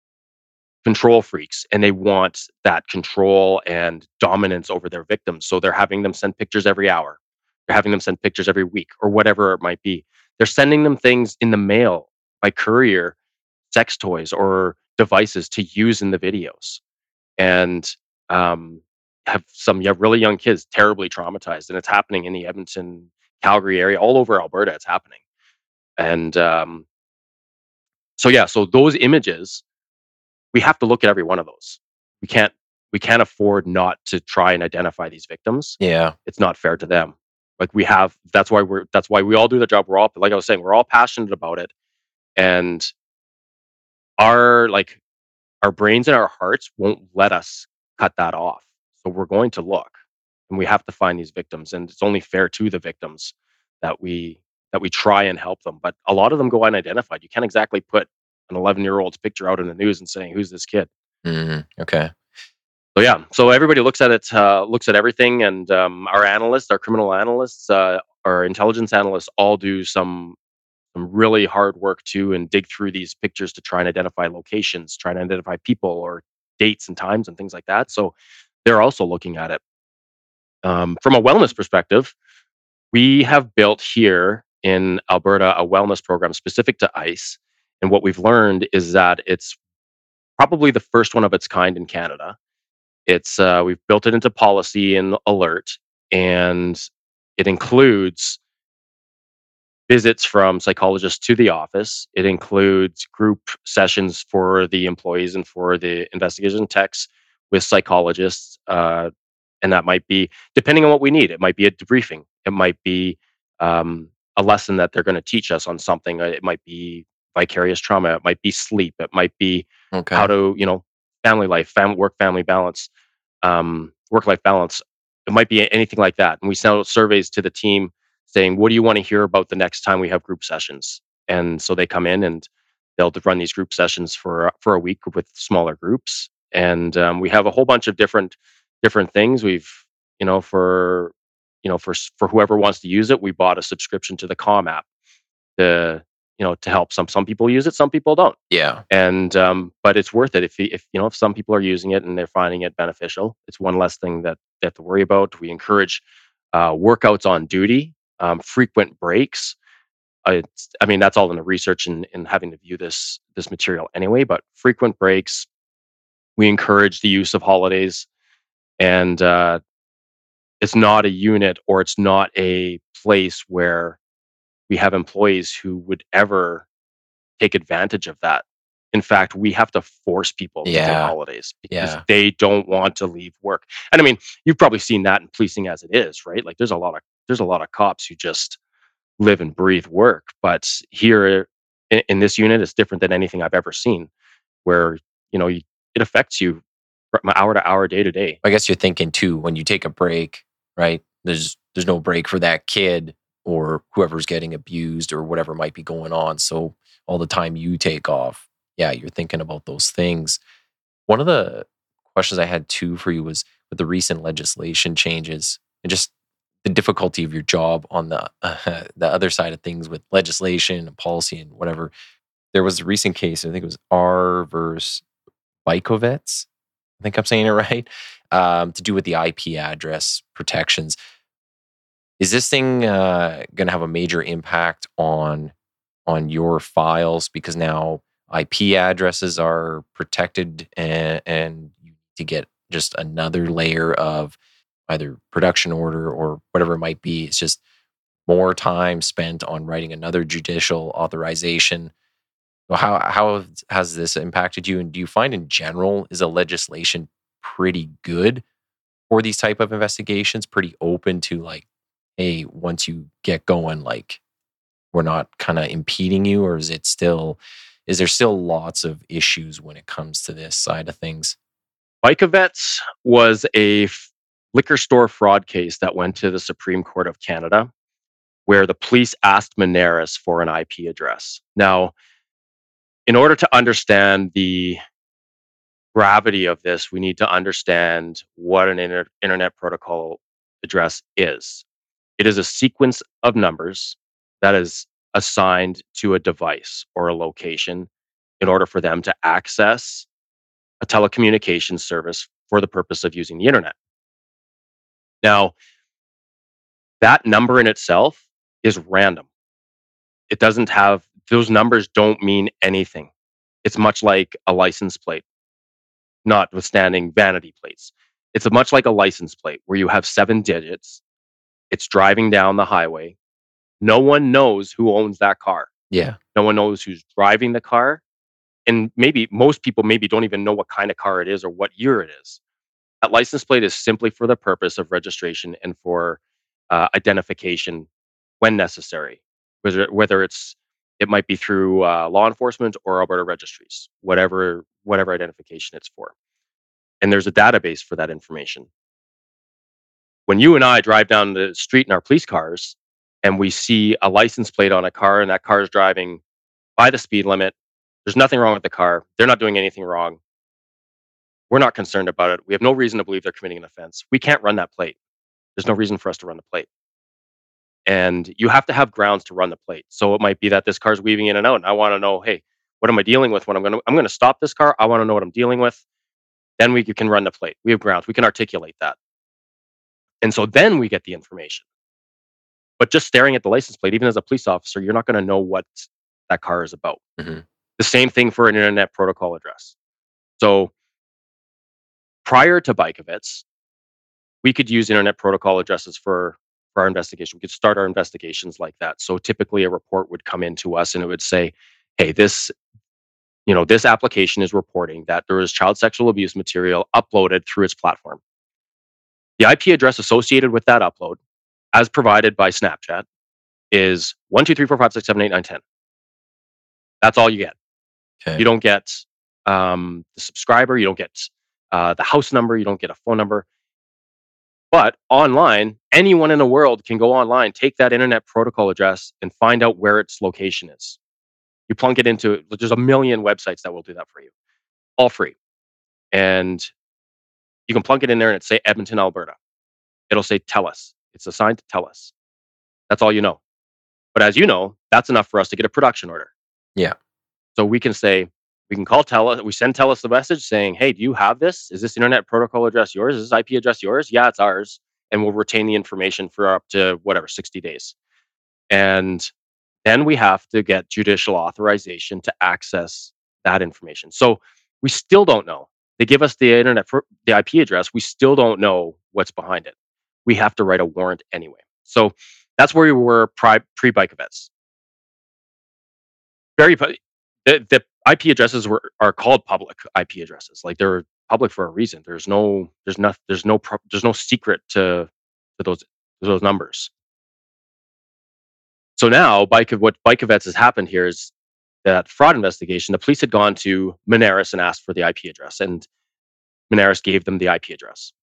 control freaks, and they want that control and dominance over their victims. So they're having them send pictures every hour. They're having them send pictures every week or whatever it might be. They're sending them things in the mail by courier, sex toys or devices to use in the videos. And um, have some yeah, really young kids terribly traumatized, and it's happening in the Edmonton, Calgary area, all over Alberta. It's happening, and um, so yeah, so those images, we have to look at every one of those. We can't we can't afford not to try and identify these victims. Yeah. It's not fair to them. Like we have that's why we're that's why we all do the job. We're all like I was saying, we're all passionate about it. And our like our brains and our hearts won't let us cut that off. So we're going to look. and we have to find these victims, and it's only fair to the victims that we that we try and help them. But a lot of them go unidentified. You can't exactly put an eleven year old's picture out in the news and saying, "Who's this kid?" Mm, okay. So yeah, so everybody looks at it, uh, looks at everything, and um, our analysts, our criminal analysts, uh, our intelligence analysts, all do some some really hard work too, and dig through these pictures to try and identify locations, try and identify people or dates and times and things like that. So they're also looking at it. Um, from a wellness perspective, we have built here in Alberta a wellness program specific to ICE, and what we've learned is that it's probably the first one of its kind in Canada. It's uh, we've built it into policy and alert, and it includes visits from psychologists to the office. It includes group sessions for the employees and for the investigation techs with psychologists, uh, and that might be depending on what we need. It might be a debriefing. It might be um, a lesson that they're going to teach us on something. Uh, It might be vicarious trauma. It might be sleep. It might be how Okay. to, you know, family life, family work, family balance, um, work life balance. It might be anything like that. And we send out surveys to the team saying, "What do you want to hear about the next time we have group sessions?" And so they come in and they'll run these group sessions for for a week with smaller groups. And um, we have a whole bunch of different different things. We've you know for you know for s- for whoever wants to use it, we bought a subscription to the Calm app to you know to help some some people use it, some people don't. Yeah. And um, but it's worth it if y- if you know if some people are using it and they're finding it beneficial. It's one less thing that they have to worry about. We encourage uh, workouts on duty, um, frequent breaks. Uh, it's, I mean, that's all in the research and, and having to view this this material anyway. But frequent breaks. We encourage the use of holidays, and uh, it's not a unit or it's not a place where we have employees who would ever take advantage of that. In fact, we have to force people to take Yeah. holidays because Yeah. they don't want to leave work. And I mean, you've probably seen that in policing as it is, right? Like there's a lot of there's a lot of cops who just live and breathe work. But here in, in this unit, it's different than anything I've ever seen, where you know you, it affects you from hour to hour, day to day. I guess you're thinking too when you take a break, right? There's there's no break for that kid or whoever's getting abused or whatever might be going on. So all the time you take off, yeah, you're thinking about those things. One of the questions I had too for you was with the recent legislation changes and just the difficulty of your job on the uh, the other side of things with legislation and policy and whatever. There was a recent case, I think it was R versus Baikovets. I think I'm saying it right. Um, to do with the I P address protections. Is this thing uh, going to have a major impact on on your files because now I P addresses are protected and, and you need to get just another layer of either production order or whatever it might be. It's just more time spent on writing another judicial authorization. Well, how how has this impacted you? And do you find in general is the legislation pretty good for these type of investigations? Pretty open to like, hey, once you get going, like we're not kind of impeding you, or is it still is there still lots of issues when it comes to this side of things? Bikavets was a f- liquor store fraud case that went to the Supreme Court of Canada, where the police asked Moneris for an I P address. Now, in order to understand the gravity of this, we need to understand what an inter- internet protocol address is. It is a sequence of numbers that is assigned to a device or a location in order for them to access a telecommunications service for the purpose of using the internet. Now, that number in itself is random. It doesn't have, those numbers don't mean anything. It's much like a license plate, notwithstanding vanity plates. It's a much like a license plate where you have seven digits. It's driving down the highway. No one knows who owns that car. Yeah. No one knows who's driving the car. And maybe most people maybe don't even know what kind of car it is or what year it is. That license plate is simply for the purpose of registration and for uh, identification when necessary, whether whether it's it might be through uh, law enforcement or Alberta registries, whatever whatever identification it's for. And there's a database for that information. When you and I drive down the street in our police cars and we see a license plate on a car and that car is driving by the speed limit, there's nothing wrong with the car. They're not doing anything wrong. We're not concerned about it. We have no reason to believe they're committing an offense. We can't run that plate. There's no reason for us to run the plate. And you have to have grounds to run the plate. So it might be that this car's weaving in and out, and I want to know, hey, what am I dealing with when I'm going to I'm going to stop this car? I want to know what I'm dealing with. Then we can run the plate. We have grounds. We can articulate that. And so then we get the information. But just staring at the license plate, even as a police officer, you're not going to know what that car is about. Mm-hmm. The same thing for an internet protocol address. So prior to Bajkovic, we could use internet protocol addresses for, for our investigation. We could start our investigations like that. So typically a report would come into us and it would say, hey, this, you know, this application is reporting that there is child sexual abuse material uploaded through its platform. The I P address associated with that upload, as provided by Snapchat, is one two three four five six seven eight nine ten. That's all you get. Okay. You don't get um, the subscriber. You don't get uh, the house number. You don't get a phone number. But online, anyone in the world can go online, take that internet protocol address, and find out where its location is. You plunk it into, there's a million websites that will do that for you, all free. And you can plunk it in there and it say Edmonton, Alberta. It'll say TELUS. It's assigned to TELUS. That's all you know. But as you know, that's enough for us to get a production order. Yeah. So we can say, we can call TELUS, we send TELUS the message saying, hey, do you have this? Is this internet protocol address yours? Is this I P address yours? Yeah, it's ours. And we'll retain the information for up to whatever, sixty days. And then we have to get judicial authorization to access that information. So we still don't know. They give us the internet, the I P address. We still don't know what's behind it. We have to write a warrant anyway. So that's where we were pre-Bajkovic. Very, the, the I P addresses were are called public I P addresses. Like they're public for a reason. There's no, there's no, there's no, there's no secret to, to those, to those numbers. So now, Bajkovic, what Bajkovic has happened here is that fraud investigation. The police had gone to Moneris and asked for the I P address, and Moneris gave them the I P address.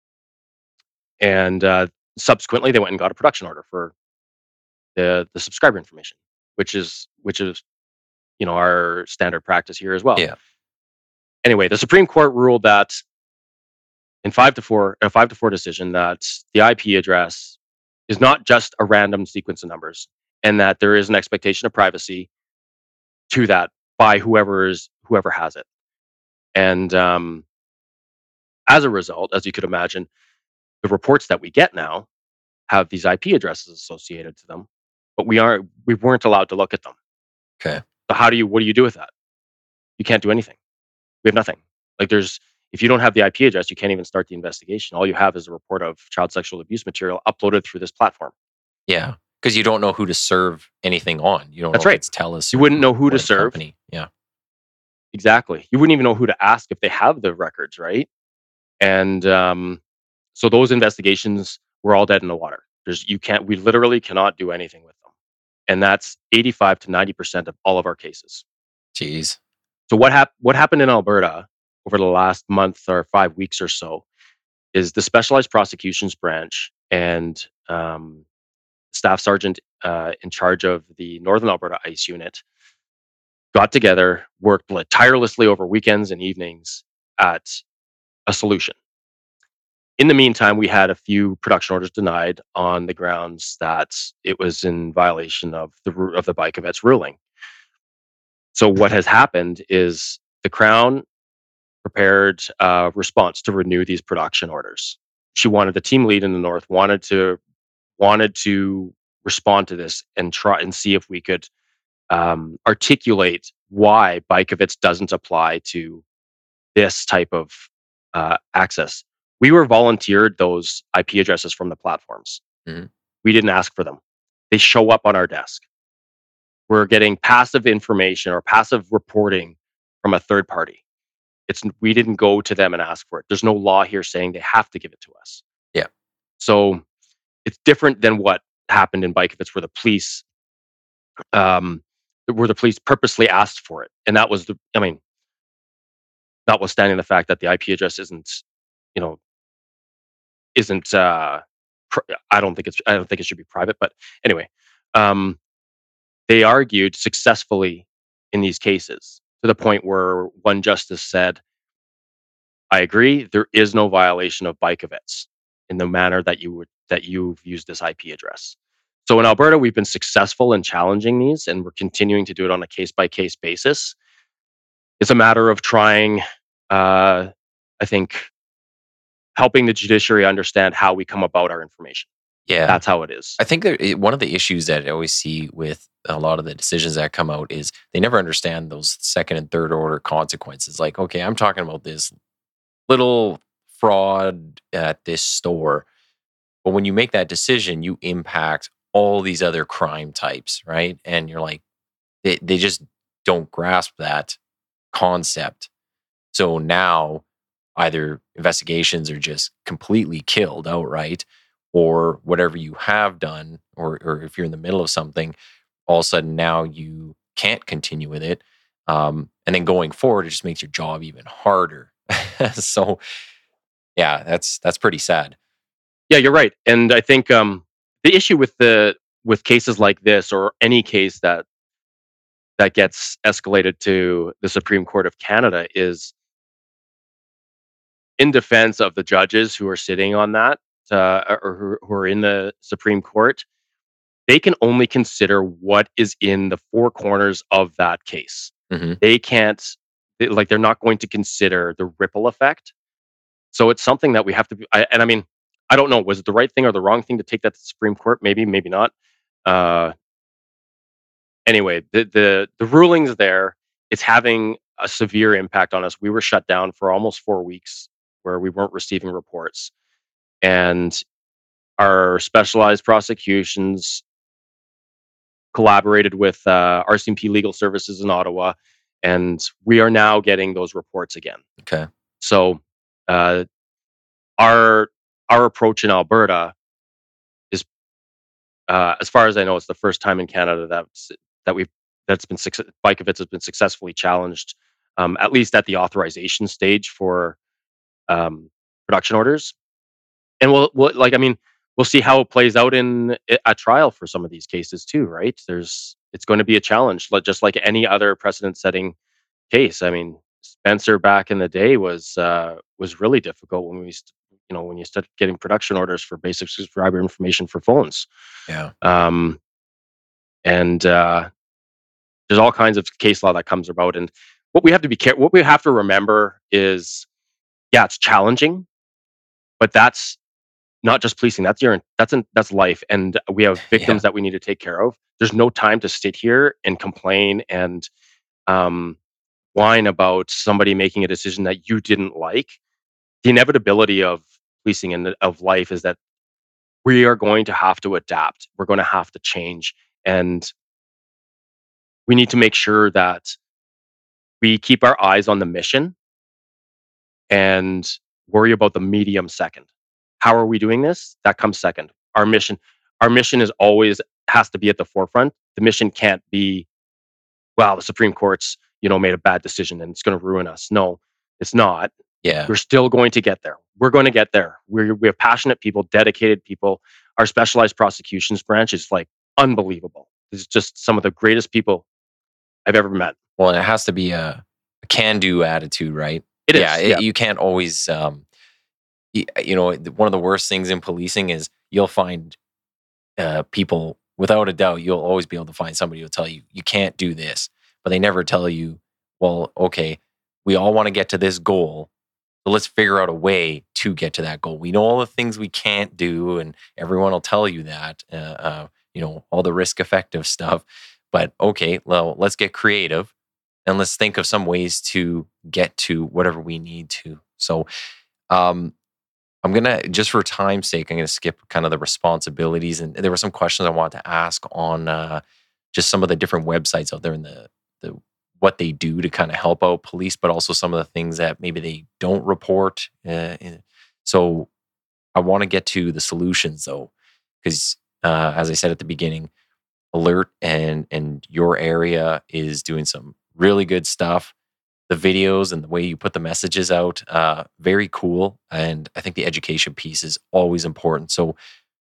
And uh, subsequently, they went and got a production order for the the subscriber information, which is which is you know our standard practice here as well. Yeah. Anyway, the Supreme Court ruled that in five to four, a five to four decision, that the I P address is not just a random sequence of numbers, and that there is an expectation of privacy to that by whoever is whoever has it. And um, as a result, as you could imagine, the reports that we get now have these I P addresses associated to them, but we aren't we weren't allowed to look at them. Okay. So how do you what do you do with that? You can't do anything. We have nothing. Like there's if you don't have the I P address, you can't even start the investigation. All you have is a report of child sexual abuse material uploaded through this platform. Yeah, because you don't know who to serve anything on. You don't That's know right. if it's TELUS. You or wouldn't know who to what serve. company. Yeah. Exactly. You wouldn't even know who to ask if they have the records, right? And um, so those investigations were all dead in the water. There's you can't we literally cannot do anything with them. And that's eighty-five to ninety percent of all of our cases. Jeez. So what hap- what happened in Alberta over the last month or five weeks or so is the Specialized Prosecutions Branch and um, Staff Sergeant uh, in charge of the Northern Alberta ICE unit got together, worked tirelessly over weekends and evenings at a solution. In the meantime, we had a few production orders denied on the grounds that it was in violation of the of the Bajkovic ruling. So what has happened is the Crown prepared a response to renew these production orders. She wanted the team lead in the North wanted to wanted to respond to this and try and see if we could um, articulate why Bajkovic doesn't apply to this type of uh, access. We were volunteered those I P addresses from the platforms. Mm-hmm. We didn't ask for them. They show up on our desk. We're getting passive information or passive reporting from a third party. It's we didn't go to them and ask for it. There's no law here saying they have to give it to us. Yeah. So it's different than what happened in Bajkovic, where the police, um, where the police purposely asked for it, and that was the. I mean, notwithstanding the fact that the I P address isn't, you know, isn't uh, pr- I don't think it's I don't think it should be private, but anyway, um, they argued successfully in these cases to the point where one justice said, "I agree, there is no violation of Bykowitz in the manner that you would that you've used this I P address." So in Alberta, we've been successful in challenging these, and we're continuing to do it on a case by case basis. It's a matter of trying, uh, I think, helping the judiciary understand how we come about our information. Yeah. That's how it is. I think that it, one of the issues that I always see with a lot of the decisions that come out is they never understand those second and third order consequences. Like, okay, I'm talking about this little fraud at this store, but when you make that decision, you impact all these other crime types, right? And you're like, they, they just don't grasp that concept. So now either investigations are just completely killed outright, or whatever you have done, or, or if you're in the middle of something, all of a sudden now you can't continue with it. Um, and then going forward, it just makes your job even harder. So yeah, that's that's pretty sad. Yeah, you're right. And I think um, the issue with the with cases like this, or any case that that gets escalated to the Supreme Court of Canada, is in defense of the judges who are sitting on that, uh, or who, who are in the Supreme Court. They can only consider what is in the four corners of that case. Mm-hmm. They can't, they, like, they're not going to consider the ripple effect. So it's something that we have to be, I, and I mean, I don't know, was it the right thing or the wrong thing to take that to the Supreme Court? Maybe, maybe not. Uh, anyway, the, the, the rulings there, it's having a severe impact on us. We were shut down for almost four weeks where we weren't receiving reports. And our specialized prosecutions collaborated with uh, R C M P Legal Services in Ottawa, and we are now getting those reports again. Okay. So uh, our our approach in Alberta is, uh, as far as I know, it's the first time in Canada that that we've that's been Bykowitz has been successfully challenged, um, at least at the authorization stage for um, production orders. And we'll, we'll like I mean. We'll see how it plays out in a trial for some of these cases too, right? There's, it's going to be a challenge, just like any other precedent-setting case. I mean, Spencer back in the day was uh, was really difficult when we, you know, when you started getting production orders for basic subscriber information for phones. Yeah. Um, and uh, there's all kinds of case law that comes about, and what we have to be care- what we have to remember is, yeah, it's challenging, but that's not just policing. That's your that's an, that's life, and we have victims Yeah. that we need to take care of. There's no time to sit here and complain and um, whine about somebody making a decision that you didn't like. The inevitability of policing and of life is that we are going to have to adapt. We're going to have to change, and we need to make sure that we keep our eyes on the mission and worry about the medium second. How are we doing this? That comes second. Our mission, our mission is always has to be at the forefront. The mission can't be, well, the Supreme Court's, you know, made a bad decision and it's going to ruin us. No, it's not. Yeah. We're still going to get there. We're going to get there. We're, we have passionate people, dedicated people. Our specialized prosecutions branch is like unbelievable. It's just some of the greatest people I've ever met. Well, and it has to be a, a can-do attitude, right? It is. Yeah, it, yeah. You can't always, um, you, you know, one of the worst things in policing is you'll find uh, people, without a doubt, you'll always be able to find somebody who'll tell you, you can't do this. But they never tell you, well, okay, we all want to get to this goal. So let's figure out a way to get to that goal. We know all the things we can't do, and everyone will tell you that, uh, uh, you know, all the risk effective stuff. But okay, well, let's get creative and let's think of some ways to get to whatever we need to. So um, I'm going to, just for time's sake, I'm going to skip kind of the responsibilities. And there were some questions I wanted to ask on uh, just some of the different websites out there and the, the what they do to kind of help out police, but also some of the things that maybe they don't report. Uh, so I want to get to the solutions though, because uh, as I said at the beginning, Alert and and your area is doing some really good stuff. The videos and the way you put the messages out, uh, very cool. And I think the education piece is always important. So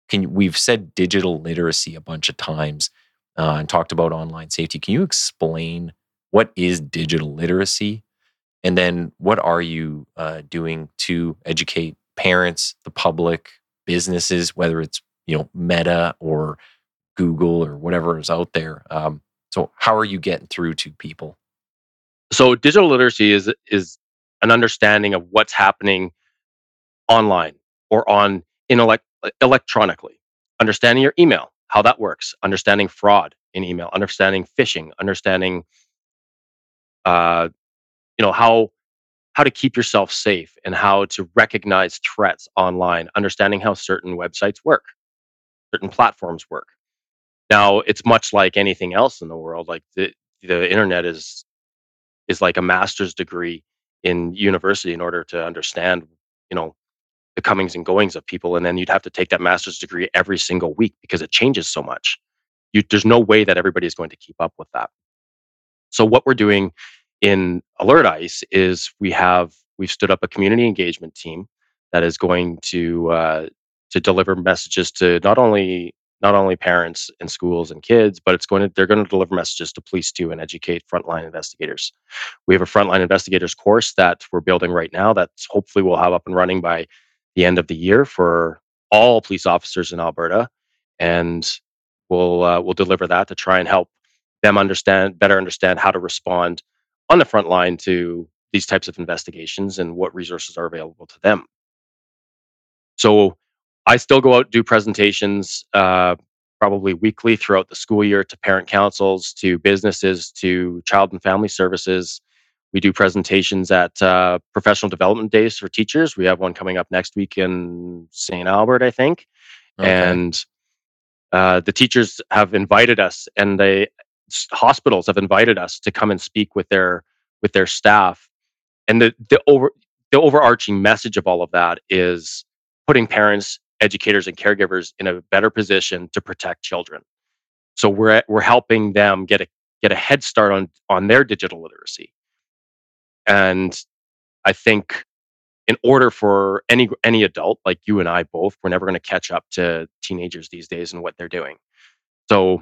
can we've said digital literacy a bunch of times uh, and talked about online safety. Can you explain what is digital literacy? And then what are you uh, doing to educate parents, the public, businesses, whether it's, you know, Meta or Google or whatever is out there? Um, so how are you getting through to people? So digital literacy is is an understanding of what's happening online or on in elect, electronically. Understanding your email, how that works. Understanding fraud in email. Understanding phishing. Understanding, uh, you know, how how to keep yourself safe and how to recognize threats online. Understanding how certain websites work, certain platforms work. Now, it's much like anything else in the world. Like the the internet is is like a master's degree in university in order to understand, you know, the comings and goings of people. And then you'd have to take that master's degree every single week because it changes so much. You, there's no way that everybody is going to keep up with that. So what we're doing in Alert ICE is we have we've stood up a community engagement team that is going to uh, to deliver messages to not only not only parents and schools and kids, but it's going to they're going to deliver messages to police too and educate frontline investigators. We have a frontline investigators course that we're building right now that hopefully we'll have up and running by the end of the year for all police officers in Alberta, and we'll uh, we'll deliver that to try and help them understand better understand how to respond on the front line to these types of investigations and what resources are available to them. So I still go out and do presentations uh, probably weekly throughout the school year to parent councils, to businesses, to child and family services. We do presentations at uh, professional development days for teachers. We have one coming up next week in Saint Albert, I think. Okay. And uh, the teachers have invited us, and they s- hospitals have invited us to come and speak with their with their staff. And the the over the overarching message of all of that is putting parents, educators, and caregivers in a better position to protect children. So we're we're helping them get a get a head start on on their digital literacy. And I think in order for any any adult like you and I both, we're never going to catch up to teenagers these days and what they're doing. So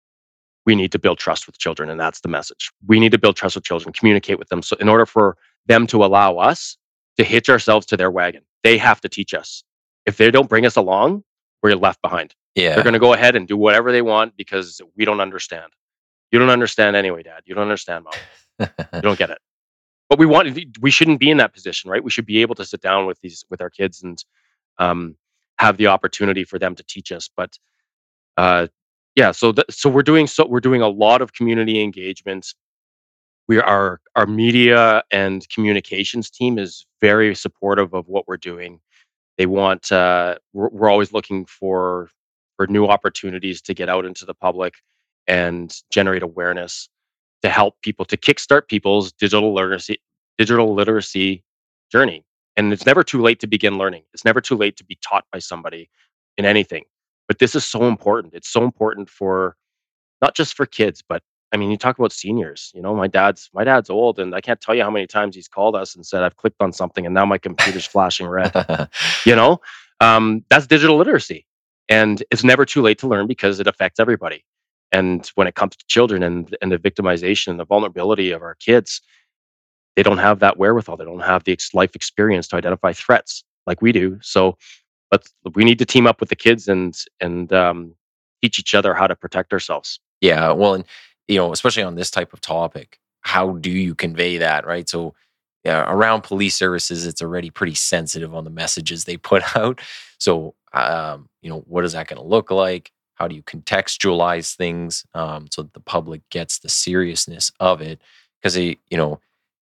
we need to build trust with children, and that's the message. We need to build trust with children, communicate with them. So in order for them to allow us to hitch ourselves to their wagon, they have to teach us. If they don't bring us along, we're left behind. They're Yeah. going to go ahead and do whatever they want because we don't understand. You don't understand anyway, Dad. You don't understand, Mom. You don't get it. But we want we shouldn't be in that position, right? We should be able to sit down with these with our kids and um, have the opportunity for them to teach us. But uh, yeah, so th- so we're doing so we're doing a lot of community engagement. We are our media and communications team is very supportive of what we're doing. They want uh, we're, we're always looking for for new opportunities to get out into the public and generate awareness to help people to kickstart people's digital literacy digital literacy journey. And it's never too late to begin learning. It's never too late to be taught by somebody in anything. But this is so important. It's so important for not just for kids, but I mean, you talk about seniors. You know, my dad's my dad's old, and I can't tell you how many times he's called us and said, "I've clicked on something, and now my computer's flashing red." You know, um, that's digital literacy, and it's never too late to learn because it affects everybody. And when it comes to children and and the victimization and the vulnerability of our kids, they don't have that wherewithal. They don't have the ex- life experience to identify threats like we do. So, but we need to team up with the kids and and um, teach each other how to protect ourselves. Yeah, well, and you know, especially on this type of topic, how do you convey that, right? So, yeah, around police services, it's already pretty sensitive on the messages they put out. So, um, you know, what is that going to look like? How do you contextualize things um, so that the public gets the seriousness of it? Because, you know,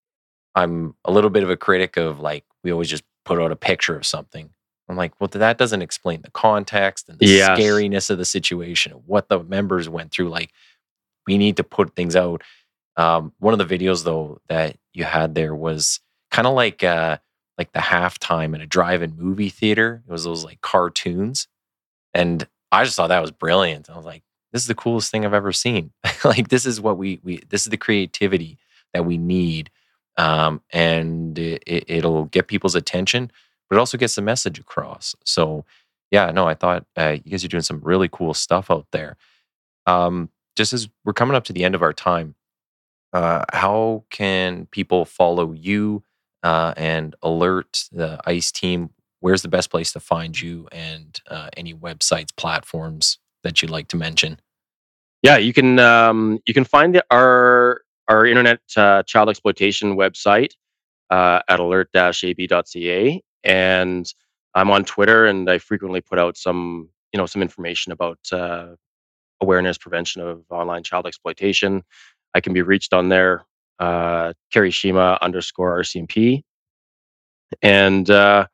I'm a little bit of a critic of like we always just put out a picture of something. I'm like, well, that doesn't explain the context and the Yes. scariness of the situation, what the members went through. Like, we need to put things out. Um, one of the videos though that you had there was kind of like uh, like the halftime in a drive-in movie theater. It was those like cartoons, and I just thought that was brilliant. I was like, this is the coolest thing I've ever seen. Like, this is what we we this is the creativity that we need, um, and it, it, it'll get people's attention, but it also gets the message across. So, Yeah, no, I thought uh, you guys are doing some really cool stuff out there. Um, just as we're coming up to the end of our time, uh, how can people follow you uh, and alert the ICE team? Where's the best place to find you, and uh, any websites, platforms that you'd like to mention? Yeah, you can um, you can find the, our our internet uh, child exploitation website uh, at alert dash a b dot c a, and I'm on Twitter, and I frequently put out some you know some information about uh, awareness prevention of online child exploitation. I can be reached on there, uh, Karishima underscore R C M P, and uh,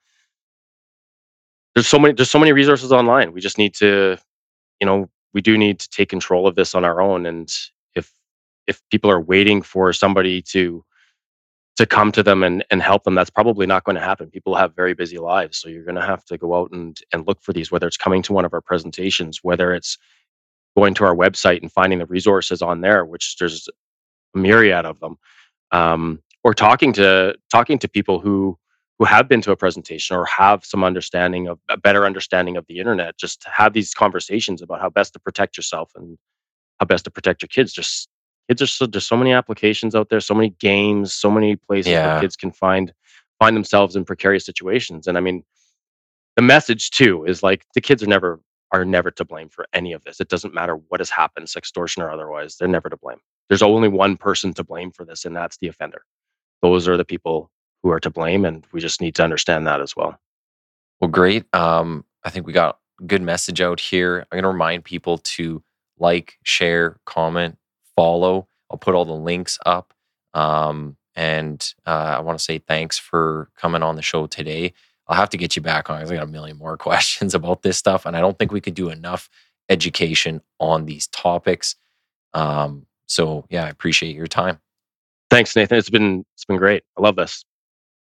there's so many there's so many resources online. We just need to you know we do need to take control of this on our own, and if if people are waiting for somebody to to come to them and, and help them, that's probably not going to happen. People have very busy lives, so you're going to have to go out and and look for these, whether it's coming to one of our presentations, whether it's going to our website and finding the resources on there, which there's a myriad of them, um, or talking to talking to people who who have been to a presentation or have some understanding of a better understanding of the internet. Just to have these conversations about how best to protect yourself and how best to protect your kids. Just kids are so there's so many applications out there, so many games, so many places where Yeah. kids can find find themselves in precarious situations. And I mean, the message too is like the kids are never are never to blame for any of this. It doesn't matter what has happened, sextortion or otherwise. They're never to blame. There's only one person to blame for this, and that's the offender. Those are the people who are to blame, and we just need to understand that as well. Well, great. Um, I think we got a good message out here. I'm going to remind people to like, share, comment, follow. I'll put all the links up. Um, and uh, I want to say thanks for coming on the show today. I'll have to get you back on, 'cause I got a million more questions about this stuff. And I don't think we could do enough education on these topics. Um, so, yeah, I appreciate your time. Thanks, Nathan. It's been it's been great. I love this.